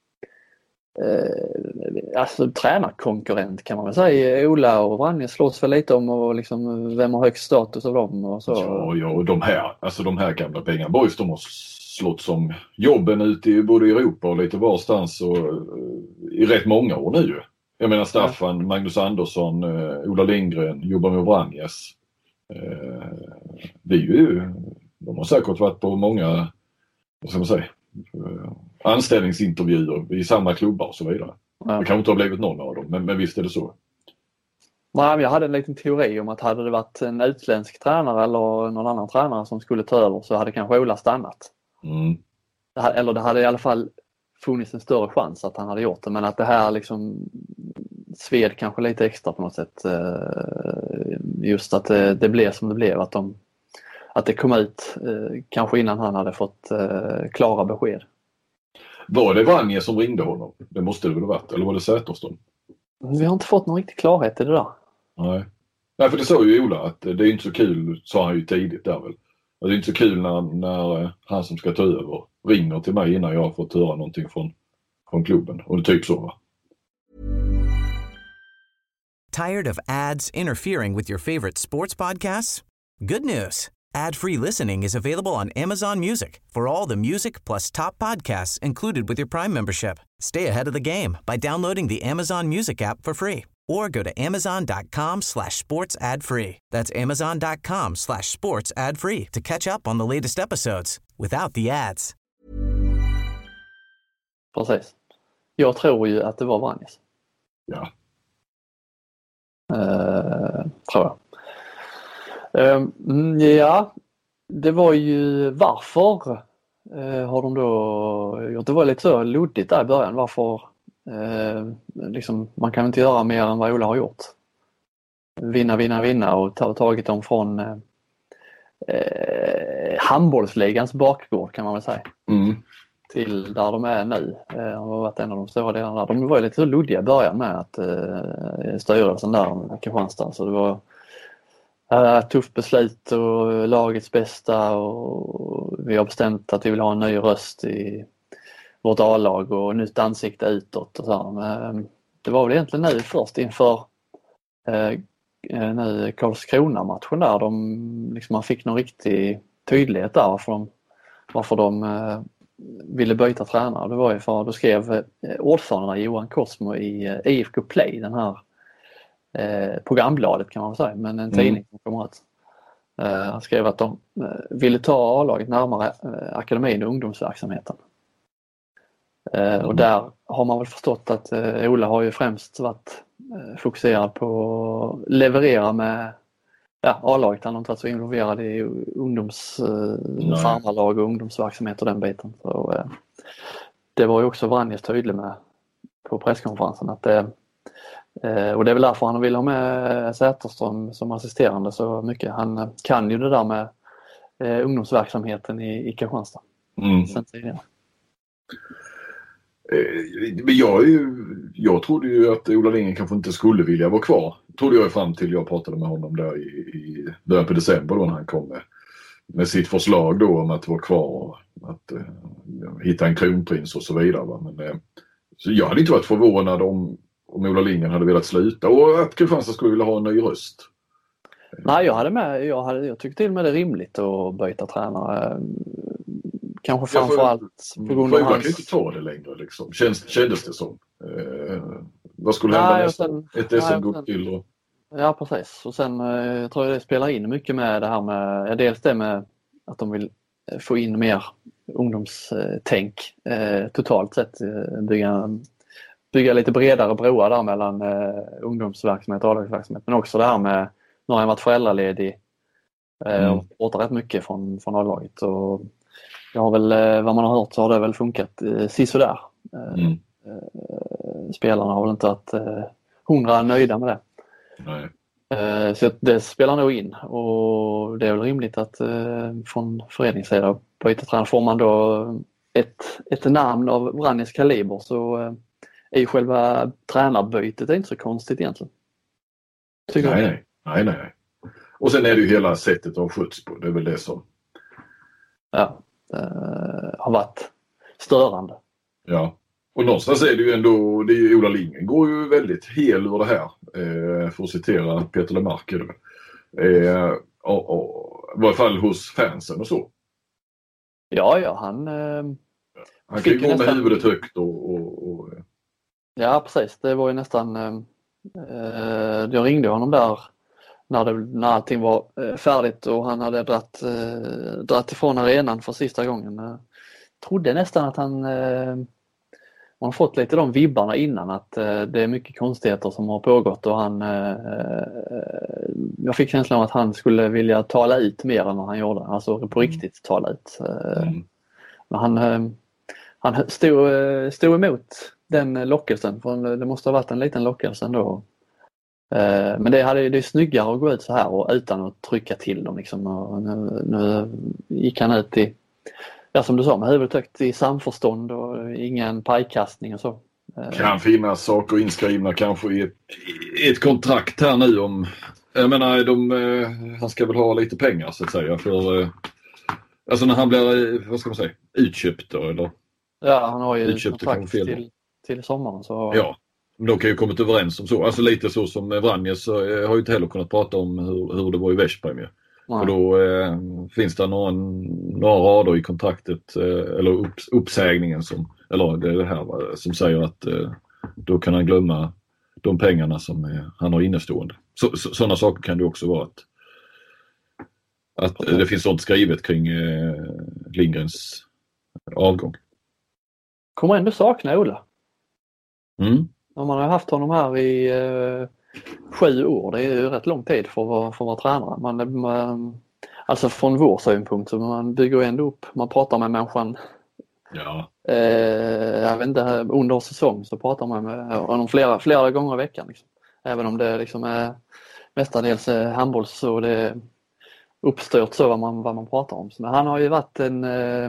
eh, alltså tränarkonkurrent kan man väl säga. Ola och Vanjes slåss väl lite om och liksom, vem har högst status av dem och så. Ja, ja, och de här, alltså de här gamla pengarna boys, de har slått som jobben ute i både Europa och lite varstans och i rätt många år nu. Jag menar Staffan, ja. Magnus Andersson, uh, Ola Lindgren, jobbar med Vranjes. Uh, det är ju, de har säkert varit på många, vad ska man säga, uh, anställningsintervjuer i samma klubbar och så vidare. Ja. Det kan inte ha blivit någon av dem, men, men visst är det så. Nej, jag hade en liten teori om att hade det varit en utländsk tränare eller någon annan tränare som skulle ta över, så hade kanske Ola stannat. Mm. Det hade, eller det hade i alla fall funnits en större chans att han hade gjort det, men att det här liksom sved kanske lite extra på något sätt. Eh, just att det, det blev som det blev, att, de, att det kom ut eh, kanske innan han hade fått eh, klara besked. Var det Vranjes som ringde honom? Det måste det väl ha varit, eller var det Säterström? Vi har inte fått någon riktig klarhet i det där. Nej. Nej, för det sa ju Ola att det är inte så kul, sa han ju tidigt där väl. Det är inte så kul när, när han som ska ta över ringer till mig innan jag har fått höra någonting från, från klubben. Och det är typ så, va? Tired of ads interfering with your favorite sports podcasts? Good news. Ad-free listening is available on Amazon Music for all the music plus top podcasts included with your Prime membership. Stay ahead of the game by downloading the Amazon Music app for free or go to amazon.com slash sports ad free. That's amazon.com slash sports ad free to catch up on the latest episodes without the ads. Precis. Jag tror ju att det var Vranjes. Ja. Uh, tror jag. Uh, ja, det var ju varför uh, har de då gjort. Det var lite så luddigt där i början. Varför uh, liksom, man kan inte göra mer än vad Ola har gjort. Vinna, vinna, vinna och ta, tagit dem från uh, uh, handbollsligans bakgård kan man väl säga. Mm. Till där de är nu. De har varit en av de stora delarna. De var lite så luddiga i början med att uh, styrelsen där med Kristianstad. Så det var uh, ett tufft beslut och lagets bästa och vi har bestämt att vi vill ha en ny röst i vårt A-lag och nytt ansikte utåt och så. Men, uh, det var väl egentligen nu först inför uh, nu Karlskrona-matchen där de, liksom, man fick någon riktig tydlighet där varför de, varför de uh, ville byta tränare. Det var ju för att då skrev ordföranden Johan Cosmo i I F K Play, den här eh, programbladet kan man väl säga, men en tidning mm. som kommer ut. Eh, han skrev att de eh, ville ta A-laget närmare eh, akademin och ungdomsverksamheten. Eh, mm. Och där har man väl förstått att eh, Ola har ju främst varit eh, fokuserad på att leverera med ja, A-laget. Han har inte varit så involverad i ungdoms eh, farmarlag och ungdomsverksamhet och den biten. Så, eh, det var ju också Vranjes tydlig med på presskonferensen att det, eh, och det är väl därför han vill ha med Säterström som assisterande så mycket. Han kan ju det där med eh, ungdomsverksamheten i, i Kristianstad. Mm. Sen tidigare. Men jag, är ju, jag trodde ju att Ola Lindgren kanske inte skulle vilja vara kvar. Trodde jag fram till jag pratade med honom där i, i början på december då när han kom med, med sitt förslag då om att vara kvar och att uh, hitta en kronprins och så vidare. Va? Men, uh, så jag hade inte varit förvånad om, om Ola Lindgren hade velat sluta och att Kristianstad skulle vilja ha en ny röst. Nej, jag hade med, jag, hade, jag tyckte till och med det är rimligt att byta tränare. Kanske framförallt ja, på grund av hans... Man kan inte ta det längre liksom. Känns, kändes det som. Eh, vad skulle hända nej, nästa? Sen, ett S M-guld till och... Ja, precis. Och sen eh, tror jag det spelar in mycket med det här med, ja, dels det med att de vill få in mer ungdomstänk eh, totalt sett. Eh, bygga, bygga lite bredare broar där mellan eh, ungdomsverksamhet och A-lagsverksamhet. Men också det här med, nu har jag varit föräldraledig eh, och åter rätt mycket från, från A-laget. Och jag har väl, vad man har hört så har det väl funkat eh, sisådär. Eh, mm. eh, spelarna har väl inte varit eh, hundra nöjda med det. Nej. Eh, så det spelar nog in och det är väl rimligt att eh, från föreningssidan byta tränare. Får man då ett, ett namn av Vranjes kaliber så eh, är ju själva tränarbytet är inte så konstigt egentligen. Tycker nej, nej, nej, nej. Och sen är det ju hela sättet att skjuts på. Det är väl det som... Ja. Uh, har varit störande. Ja, och någonstans är det ju ändå, det är ju Ola Lindgren går ju väldigt hel ur det här, eh, för att citera Peter Lemarker eh, och, och, i varje fall hos fansen och så. Ja, ja, han eh, han kan ju gå nästan... med huvudet högt och, och, och... Ja, precis, det var ju nästan eh, jag ringde honom där När, det, när allting var eh, färdigt och han hade dratt, eh, dratt ifrån arenan för sista gången. Jag trodde nästan att han eh, man har fått lite de vibbarna innan att eh, det är mycket konstigheter som har pågått och han eh, jag fick känslan av att han skulle vilja tala ut mer än vad han gjorde. Alltså på riktigt tala ut. Eh, mm. Men han, eh, han stod, stod emot den lockelsen. För det måste ha varit en liten lockelse ändå. Eh, men det, hade, det är snyggare att gå ut så här och utan att trycka till dem. Liksom. Och nu, nu gick han ut i, ja, som du sa, med huvudet högt i samförstånd och ingen pajkastning och så. Kan finnas saker inskrivna kanske i ett, i ett kontrakt här nu om, jag menar, de, han ska väl ha lite pengar så att säga för, alltså när han blir, vad ska man säga, utköpt då, eller? Ja, han har ju utköpt kontrakt till, till sommaren. Så... Ja, men de kan ju kommit överens om så, alltså lite så som Vranjes har ju inte heller kunnat prata om hur, hur det var i Veszprem. Och då eh, finns det några, några rader i kontraktet eh, eller upp, uppsägningen som, eller det, det här som säger att eh, då kan han glömma de pengarna som eh, han har innestående. Så, så, sådana saker kan det också vara att, att okay. Det finns sånt skrivet kring eh, Lindgrens avgång. Kommer ändå sakna Ola. Mm. Om man har haft honom här i eh, sju år, det är ju rätt lång tid för att vara, för att vara tränare. Man, man, alltså från vår synpunkt så man bygger ändå upp, man pratar med människan. Ja. Eh, jag vet inte, under säsong så pratar man med honom flera, flera gånger i veckan. Liksom. Även om det liksom är mestadels handboll så det är uppstyrt så vad man, vad man pratar om. Men han har ju varit en... Eh,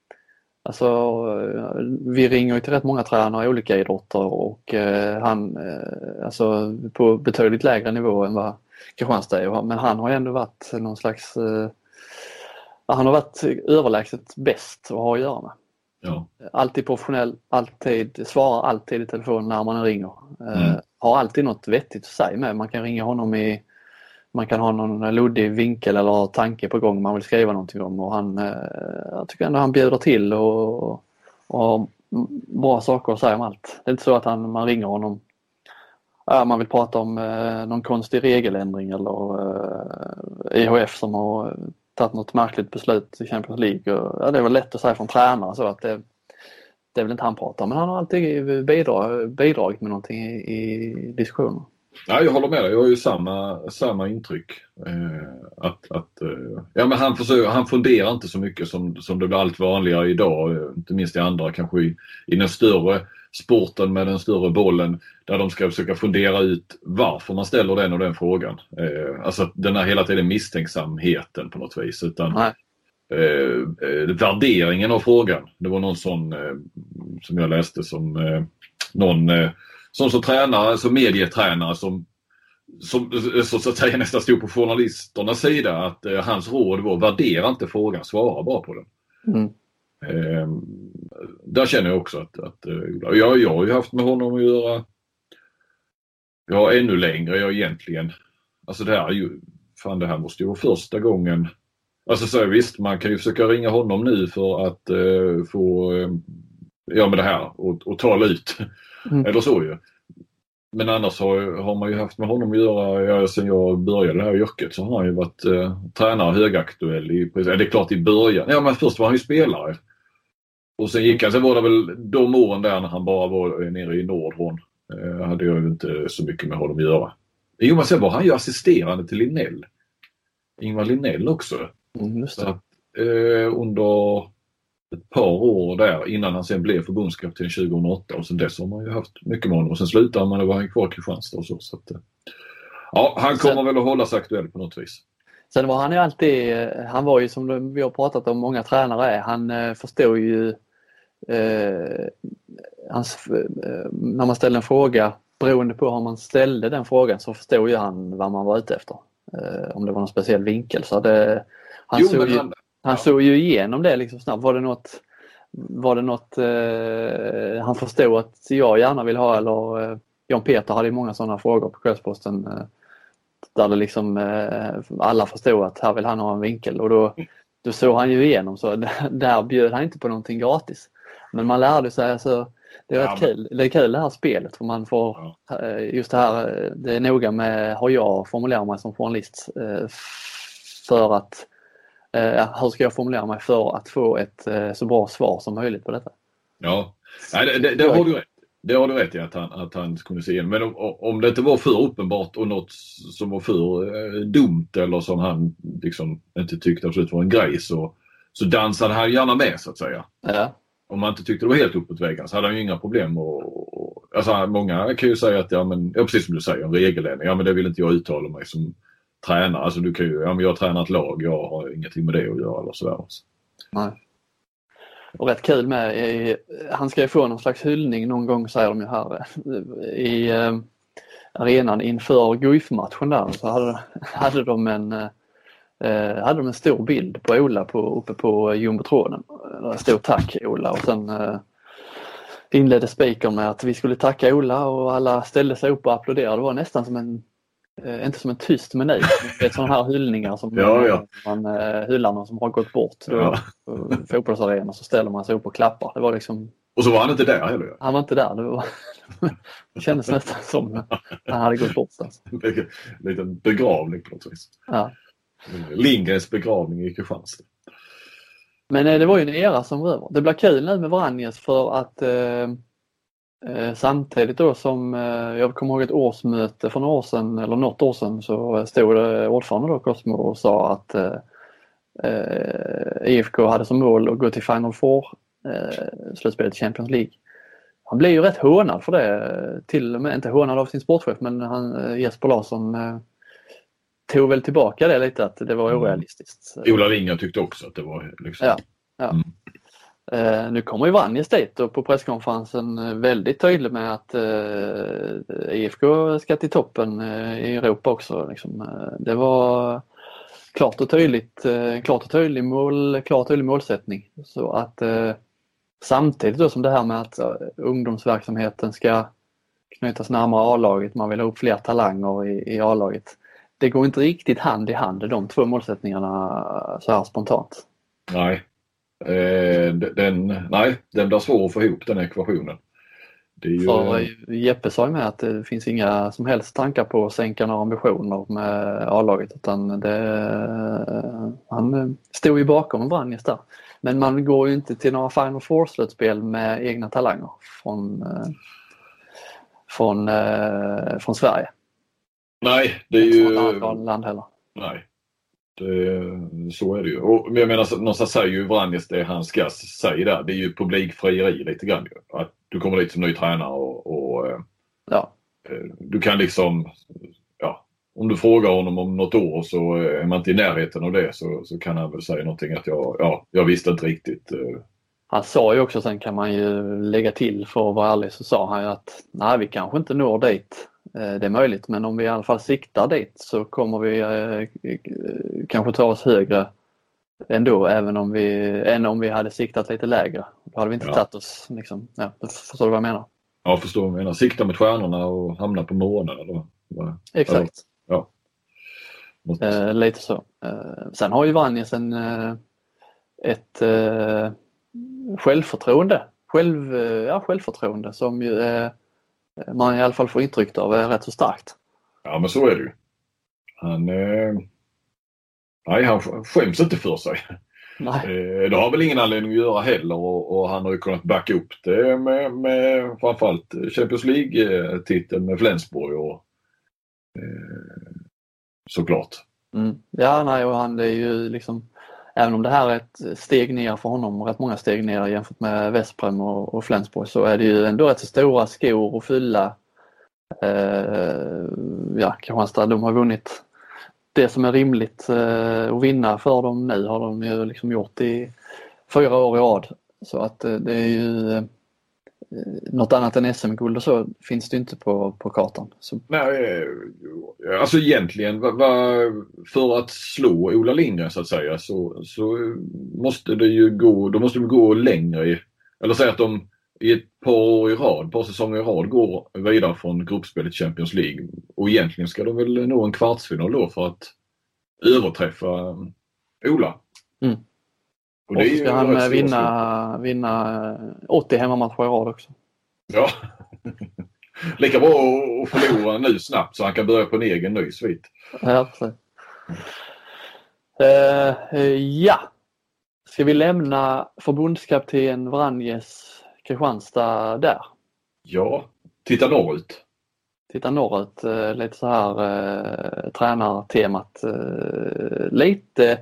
Alltså, vi ringer ju till rätt många tränare i olika idrotter och eh, han, eh, alltså på betydligt lägre nivå än vad Kristianstad är. Men han har ju ändå varit någon slags, eh, han har varit överlägset bäst att ha att göra med. Ja. Alltid professionell, alltid, svarar alltid i telefon när man ringer. Eh, mm. Har alltid något vettigt att säga med. Man kan ringa honom i, man kan ha någon luddig vinkel eller tanke på gång man vill skriva någonting om och han, eh, jag tycker ändå han bjuder till och, och, och har bra saker att säga om allt. Det är inte så att han, man ringer honom, ja, man vill prata om eh, någon konstig regeländring eller eh, E H F som har tagit något märkligt beslut i Champions League. Och, ja, det är väl lätt att säga från tränare så att det, det är väl inte han pratar, men han har alltid bidra, bidragit med någonting i, i diskussionen. Ja, jag håller med dig. Jag har ju samma, samma intryck. Eh, att, att, eh, ja, men han, försöker, han funderar inte så mycket som, som det blir allt vanligare idag. Inte minst i andra, kanske i, i den större sporten med den större bollen. Där de ska försöka fundera ut varför man ställer den och den frågan. Eh, alltså den här hela tiden misstänksamheten på något vis. Utan eh, eh, värderingen av frågan. Det var någon sån eh, som jag läste som eh, någon... Eh, Som så tränare, som medietränare som, som så, så att säga nästan stod på journalisternas sida att eh, hans råd var värdera inte frågan, svara bara på den. Mm. Eh, där känner jag också att, att eh, jag, jag har ju haft med honom att göra ja, ännu längre jag egentligen. Alltså det här, ju, fan det här måste ju vara första gången. Alltså så visst, man kan ju försöka ringa honom nu för att eh, få eh, ja med det här och, och tala ut. Mm. Eller så ju. Men annars har, har man ju haft med honom att göra, ja, sen jag började det här yrket så har han ju varit eh, tränare högaktuell i, det är klart i början, ja men först var han ju spelare och sen gick han, sen var det väl de åren där när han bara var nere i Nordhorn eh, hade jag ju inte så mycket med honom att göra. Jo men sen var han ju assisterande till Linnell, Ingvar Linnell också. Mm, just det. Så att, eh, under ett par år där innan han sen blev förbundskapten tjugohundraåtta och sen dess har man ju haft mycket med honom och sen slutade man och var han kvar i Kristianstad och så. så att, ja, han kommer sen, väl att hålla sig aktuell på något vis. Sen var han ju alltid, han var ju som vi har pratat om många tränare är, han eh, förstod ju eh, hans, eh, när man ställde en fråga beroende på hur man ställde den frågan så förstod ju han vad man var ute efter. Eh, om det var någon speciell vinkel så det, han jo, såg ju han... Han ja. såg ju igenom det liksom snabbt. Var det något, var det något eh, han förstod att jag gärna vill ha eller eh, Jan Peter hade ju många sådana frågor på Kvällsposten eh, där det liksom eh, alla förstod att här vill han ha en vinkel och då, då såg han ju igenom så där bjöd han inte på någonting gratis. Men man lärde sig alltså, det är ja, rätt men... kul. Det är kul det här spelet för man får ja. eh, just det här, det är noga med hur jag formulerar mig som journalist eh, för att Uh, hur ska jag formulera mig för att få ett uh, så bra svar som möjligt på detta? Ja, Nej, det, det, det, har du rätt. det har du rätt i att han, att han kunde se igen. Men om, om det inte var för uppenbart och något som var för uh, dumt eller som han liksom inte tyckte absolut var en grej så, så dansade han gärna med så att säga. Ja. om man inte tyckte det var helt uppåt väggen så hade han ju inga problem. Och, och, alltså, många kan ju säga att, ja, men, ja, precis som du säger, en regeländring. Ja, men det vill inte jag uttala mig som tränare. Alltså, du kan ju, ja, men jag tränar ett lag, jag har ingenting med det att göra eller sådär. Nej. Och rätt kul med, i, han ska ju få någon slags hyllning någon gång, säger de ju här, i eh, arenan inför Guif-matchen där, så hade, hade de en eh, hade de en stor bild på Ola på, uppe på jumbotronen. Där stod tack Ola, och sen eh, inledde speakern med att vi skulle tacka Ola, och alla ställde sig upp och applåderade. Det var nästan som en Eh, inte som en tyst meny. Det är sådana här hyllningar som ja, ja. man eh, hyllar någon som har gått bort. Då, ja. På fotbollsarena så ställer man sig upp och klappar. Det var liksom... Och så var han inte där heller. Han var inte där. Det, var... det kändes nästan som han hade gått bort. Alltså. En liten begravning på något vis. Ja. Lindgrens begravning i Kristianstad. Men eh, det var ju en era som var över. Det blir kul nu med Vranjes för att eh, Eh, samtidigt då som eh, jag kommer ihåg ett årsmöte för några år sedan, eller något år sedan, så stod det ordförande då, Cosmo, och sa att eh, eh, I F K hade som mål att gå till Final Four, eh, slutspelet i Champions League. Han blev ju rätt hånad för det, till och med inte hånad av sin sportchef, men han, eh, Jesper Larsson eh, tog väl tillbaka det lite, att det var orealistiskt. Mm. Ola Linga tyckte också att det var liksom... Ja, ja. Mm. Uh, nu kommer ju Vranjes dit och på presskonferensen väldigt tydlig med att uh, I F K ska till toppen uh, i Europa också. Liksom. Uh, det var klart och tydligt, uh, klart och tydlig mål, klart och tydlig målsättning. Så att uh, samtidigt då som det här med att uh, ungdomsverksamheten ska knytas närmare A-laget, man vill ha upp fler talanger i, i A-laget. Det går inte riktigt hand i hand, de två målsättningarna så här spontant. Nej. Eh, den, nej, den blir svår att få ihop, den ekvationen. Det är ju... För Jeppe sa ju med att det finns inga som helst tankar på att sänka några ambitioner med A-laget, utan det, han stod ju bakom Vranjes där. Men man går ju inte till några Final Four-slutspel med egna talanger från, från, från Sverige. Nej, det är ju... Från annat land heller. Nej. Det, så är det ju. Och jag menar, någonstans säger ju Vranjes det han ska säga där. Det är ju publikfrieri lite grann. Att du kommer dit som ny tränare och, och ja. Du kan liksom, ja, om du frågar honom om något år så är man inte i närheten av det, så, så kan han väl säga någonting att jag, ja, jag visste inte riktigt. Han sa ju också, sen kan man ju lägga till för att vara ärlig, så sa han ju att nej, vi kanske inte når dit. Det är möjligt, men om vi i alla fall siktar dit så kommer vi eh, kanske ta oss högre ändå, även om vi, än om vi hade siktat lite lägre. Då hade vi inte ja. tagit oss, liksom, ja, förstår du vad jag menar? Ja, förstår vad jag menar. Sikta med stjärnorna och hamna på månen eller vad? Exakt. Ja. Eh, lite så. Eh, sen har ju Vranjes en eh, ett eh, självförtroende. Själv, eh, ja, självförtroende som ju eh, man i alla fall får intryck av är rätt så starkt. Ja, men så är det ju. Han, eh, nej, han skäms inte för sig. Nej. Eh, det har väl ingen anledning att göra heller, och, och han har ju kunnat backa upp det med, med framförallt Champions League-titeln med Flensburg och eh, såklart. Mm. Ja, nej, och han är ju liksom, även om det här är ett steg ner för honom, rätt många steg ner jämfört med Vesprem och, och Flensburg, så är det ju ändå rätt så stora skor att fylla. Eh, ja, Kristianstad, de har vunnit det som är rimligt eh, att vinna för dem nu, har de ju liksom gjort i fyra år i rad. Så att eh, det är ju eh, något annat än S M-guld och så finns det inte på, på kartan. Så. Nej, alltså egentligen va, va, för att slå Ola Lindgren så att säga, så, så måste det ju gå, då måste de gå längre i, eller säga att de i ett par år i rad, ett par säsonger i rad går vidare från gruppspelet Champions League, och egentligen ska de väl nå en kvartsfinal då för att överträffa Ola. Mm. Och, och så ska han vinna, vinna åttio hemmamatcher i rad också. Ja, lika bra att förlora nu snabbt så han kan börja på en egen ny svit. Ja, precis. Uh, ja, ska vi lämna förbundskapten Vranjes Kristianstad där? Ja, titta norrut. Titta norrut, uh, lite så här uh, tränartemat. Uh, lite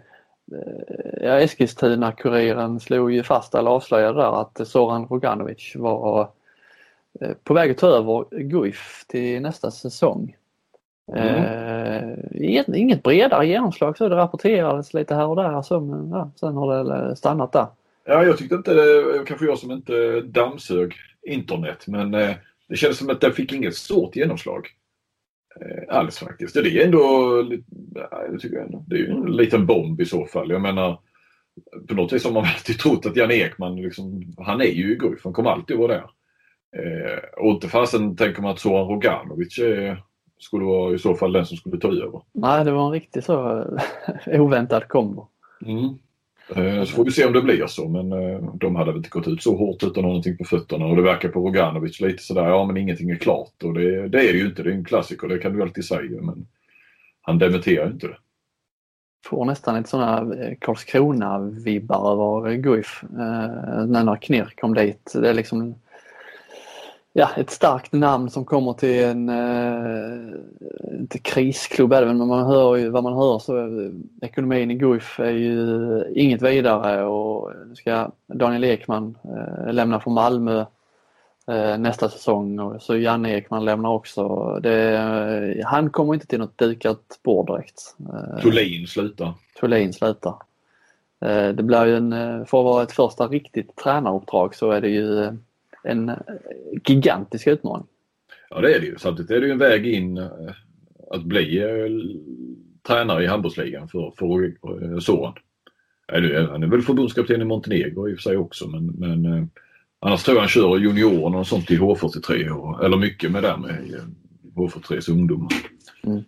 ja, Eskilstuna-Kuriren slog ju fast, eller avslöjade där, att Zoran Roganovic var på väg att ta över Guif till nästa säsong. Mm. Eh, inget, inget bredare genomslag, så det rapporterades lite här och där, så, men ja, sen har det stannat där. Ja, jag tyckte inte det, kanske jag som inte dammsög internet, men eh, det kändes som att det fick inget stort genomslag eh, alls faktiskt. Det är ändå, ja, jag tycker ändå, det är ju en liten bomb i så fall. Jag menar, på något vis har man alltid trott att Jan Ekman, liksom, han är ju i Guif, han kommer alltid vara där. Eh, och inte fasen tänker man att Zoran Roganovic eh, skulle vara i så fall den som skulle ta över. Nej, det var en riktigt så oväntad kombo. Mm. Eh, så får vi se om det blir så, men eh, de hade väl inte gått ut så hårt utan någonting på fötterna, och det verkar på Roganovic lite sådär, ja men ingenting är klart, och det, det är ju inte, det är en klassiker, det kan du alltid säga, men han dementerar inte det. Får nästan ett sådana Karlskrona-vibbar över Guif eh, när Knirr kom dit. Det är liksom, ja, ett starkt namn som kommer till en eh, inte krisklubb, även men man hör ju vad man hör, så är, ekonomin i Guif är ju inget vidare, och nu ska Daniel Ekman eh, lämna för Malmö eh, nästa säsong, och så Janne Ekman lämnar också. Det, eh, han kommer inte till något dukat bord direkt. Eh, Thulin slutar. Thulin slutar. Eh, det blir ju en, för att vara ett första riktigt tränaruppdrag, så är det ju en gigantisk utmaning. Ja, det är det ju. Samtidigt är det ju en väg in att bli eh, tränare i handbollsligan för, för eh, Zoran. Han är väl förbundskapten i Montenegro i och för sig också, men, men eh, annars tror jag han kör juniorerna och sånt i H fyrtiotre, och, eller mycket med det med H fyrtiotres ungdomar. Mm.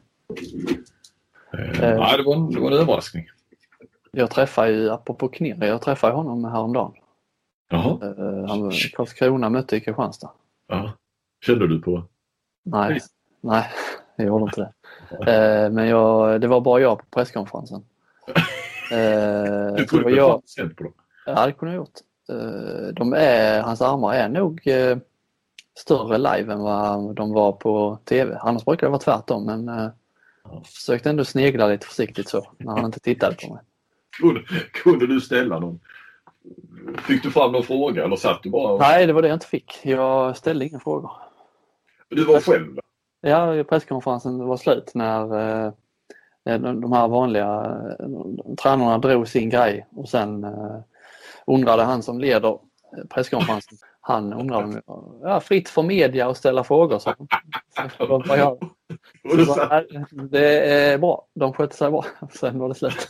Eh, eh, nej, det var, en, det var en överraskning. Jag träffade ju, apropå Knirr, jag träffade honom häromdagen. Jaha. Uh, han Karlskrona mötte i Kristianstad. Ja. Kände du på? Nej, Precis. nej, jag gjorde inte det. uh, men jag, det var bara jag på presskonferensen. Uh, du trodde jag känt på dem? Ja, det kunde jag gjort. Uh, de är, hans armar är nog uh, större live än vad de var på tv. Annars brukar det vara tvärtom, men uh, ja. försökte ändå snegla lite försiktigt så när han inte tittade på mig. Kunde, kunde du ställa någon? Fick du fram någon fråga eller satt du bara? Nej, det var det jag inte fick. Jag ställde inga frågor. Du var själv? Ja, presskonferensen var slut när eh, de, de här vanliga eh, tränarna drog sin grej, och sen eh, undrade han som leder presskonferensen, han undrade om ja, fritt för media att ställa frågor. Så, så var jag, så var, det är bra, de sköter sig bra. Sen var det slut.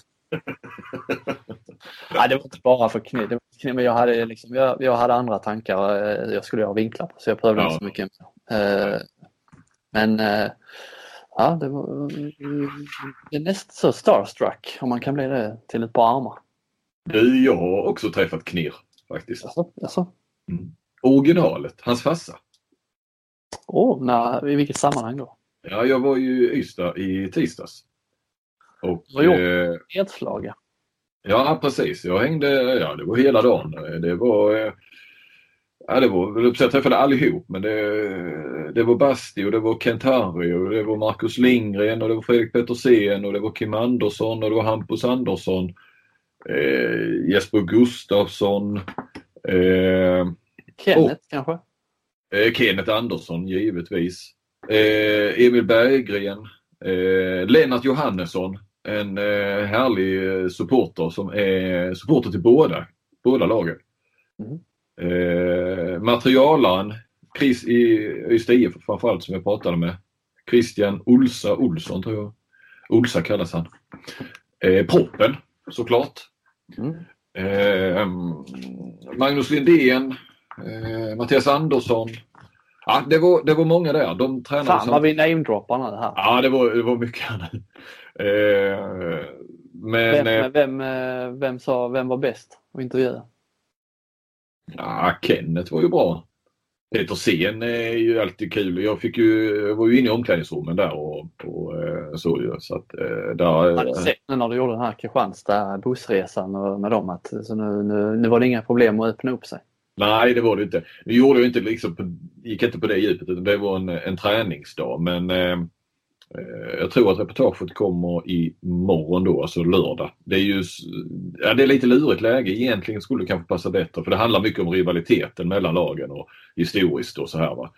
Nej, det var inte bara för knä, det var knä, men jag hade liksom, jag, jag hade andra tankar jag skulle göra vinklar på, så jag prövade ja. inte så mycket. Uh, men uh, ja, det var det är nästan så starstruck, om man kan bli det, till ett par armar. Du, jag har också träffat Knirr faktiskt. Alltså, alltså. Mm. Originalet, hans farsa. Åh, oh, i vilket sammanhang då? Ja, jag var ju i Ystad i tisdags. Och vad gjorde du? Edslaga? Ja, precis. Jag hängde, ja, det var hela dagen. Det var, ja, det var, jag träffade allihop, men det, det var Basti och det var Kent Harry och det var Marcus Lindgren och det var Fredrik Pettersen och det var Kim Andersson och det var Hampus Andersson, eh, Jesper Gustafsson, eh, Kenneth och, kanske? Eh, Kenneth Andersson, givetvis. Eh, Emil Berggren, eh, Lennart Johannesson. En eh, härlig supporter som är supporter till båda, båda lagen. Mm. Eh, materialaren Chris i Ystad framförallt som jag pratade med. Christian Olsa Olsson tror jag. Olsa kallas han. Eh, Proppen såklart. Mm. Eh, Magnus Lindén. Eh, Mattias Andersson. Ja, det var, det var många där. De tränade Fan vad vi namedroppar nu här. Ja, det var, det var mycket här nu. Eh, men, vem, vem, vem, sa, vem var bäst att intervjua? Ja, Kenneth var ju bra. Petersen är ju alltid kul. Jag, fick ju, jag var ju inne i omklädningsrummen där och, och så ju. Så att, där, jag hade sett när du gjorde den här Kristianstad bussresan och med dem att så nu, nu, nu var det inga problem att öppna upp sig. Nej, det var det inte. Nu gjorde jag inte liksom, gick inte på det djupet utan det var en, en träningsdag. Men eh, Jag tror att reportaget kommer i morgon då, alltså lördag. Det är ju ja, det är lite lurigt läge. Egentligen skulle det kanske passa bättre, för det handlar mycket om rivaliteten mellan lagen och historiskt och så här va.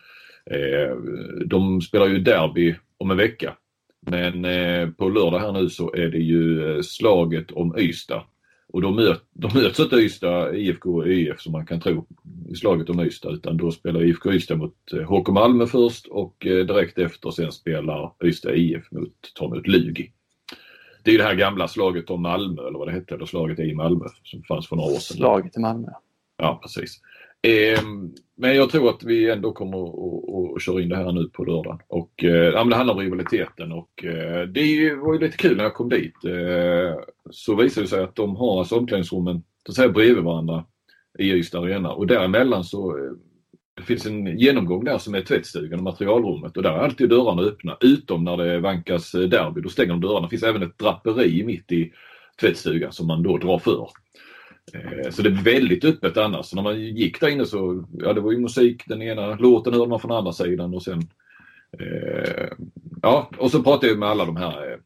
De spelar ju derby om en vecka. Men på lördag här nu så är det ju slaget om Ystad. Och då, möt, då möts inte Ystad, I F K och Y F som man kan tro i slaget om Ystad, utan då spelar I F K Ystad mot H K Malmö först och direkt efter sen spelar Ystad I F mot, tar mot Lugi. Det är ju det här gamla slaget om Malmö, eller vad det hette, eller slaget i Malmö som fanns för några år sedan. Slaget i Malmö. Ja, precis. Eh, men jag tror att vi ändå kommer att, att köra in det här nu på lördagen. Och eh, ja, men det handlar om rivaliteten och eh, det var ju lite kul när jag kom dit. Eh, så visade det sig att de har alltså omklädningsrummen så att säga bredvid varandra i Ystad Arena. Och däremellan så eh, det finns en genomgång där som är tvättstugan och materialrummet. Och där är alltid dörrarna öppna, utom när det vankas derby. Då stänger de dörrarna. Det finns även ett draperi mitt i tvättstugan som man då drar för. Så det är väldigt öppet annars. Så när man gick där inne så, ja det var ju musik, den ena låten hörde man från andra sidan och sen eh, ja, och så pratade jag med alla de här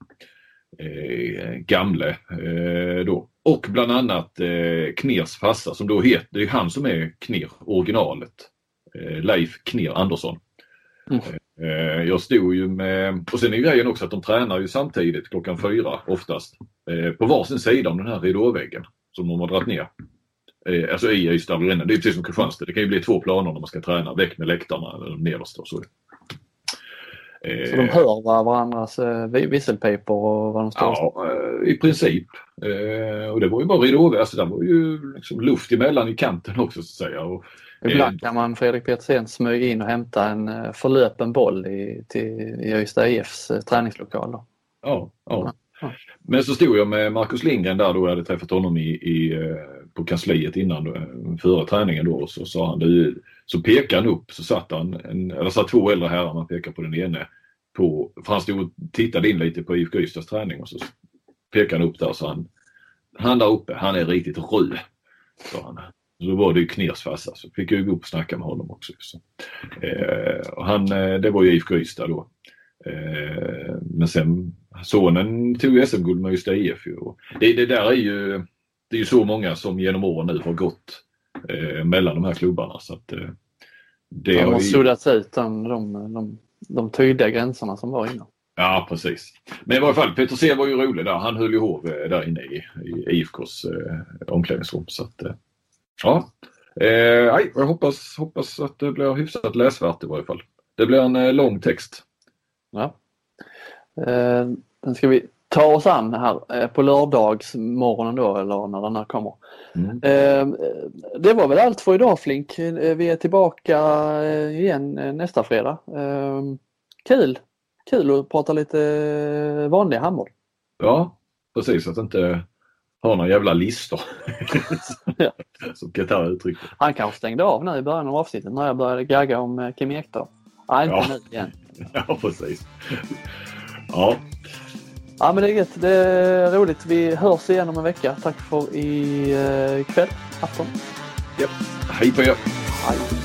eh, gamla eh, då. Och bland annat eh, Knirs farsa som då heter, det är han som är Knir, originalet. Eh, Leif Knir Andersson. Mm. Eh, jag stod ju med, och sen är grejen också att de tränar ju samtidigt klockan fyra oftast. Eh, på varsin sida om den här ridåväggen. Som de har dragit ner. Eh, alltså i Ystad Arena. Det är precis som Kristianstad. Det kan ju bli två planer när man ska träna. Väck med läktarna eller nederst och så. Eh, så de hör varandras eh, visselpiper och vad de står? Ja, eh, i princip. Eh, och det var ju bara ridå. Alltså det var ju liksom luft emellan i kanten också så att säga. Och, ibland eh, kan man Fredrik Petersen smyga in och hämta en förlöpen boll i, till i Ystad I F:s eh, träningslokal då. Ja, ja. Men så stod jag med Marcus Lindgren där då, jag hade träffat honom i, i, på kansliet innan då, före träningen då, och så sa han det, så pekade han upp, så satt han, en, eller satt två äldre herrar, man pekar på den ene, på, för han stod och tittade in lite på I F K Ystads träning och så pekade han upp där och sa han, han där uppe, han är riktigt röd, sa han. Så då var det ju Knirs farsa, så fick jag gå upp och snacka med honom också. Så. Eh, och han, det var ju I F K Ystad då. Eh, men sen sonen tog S M-guld med Ystad I F ju. Det, det där är ju det är ju så många som genom åren nu har gått eh, mellan de här klubbarna så att eh, det ja, har ju suddats ut de, de, de, de tydliga gränserna som var innan. Ja, precis. Men i varje fall, Peter C var ju rolig där. Han höll ju hov där inne i, i I F K:s eh, omklädningsrum så att eh, ja. Eh, nej, jag hoppas, hoppas att det blir hyfsat läsvärt i varje fall. Det blir en eh, lång text. Ja. Eh, den ska vi ta oss an här eh, på lördagsmorgonen då, eller när den här kommer. Mm. Eh, det var väl allt för idag, Flink. Eh, vi är tillbaka eh, igen eh, nästa fredag. Eh, kul! Kul att prata lite vanlig handboll. Ja, precis. Att inte ha några jävla listor. Ja. Som Katar uttryckte. Han kanske stängde av nu i början av avsnittet när jag började gagga om eh, Kim Ekdahl. Nej, inte ja. nu igen. Ja, precis. Ja. Ja, men det är gött. Det är roligt. Vi hörs igen om en vecka. Tack för i eh, kväll, afton. Ja. Hej på er. Hej.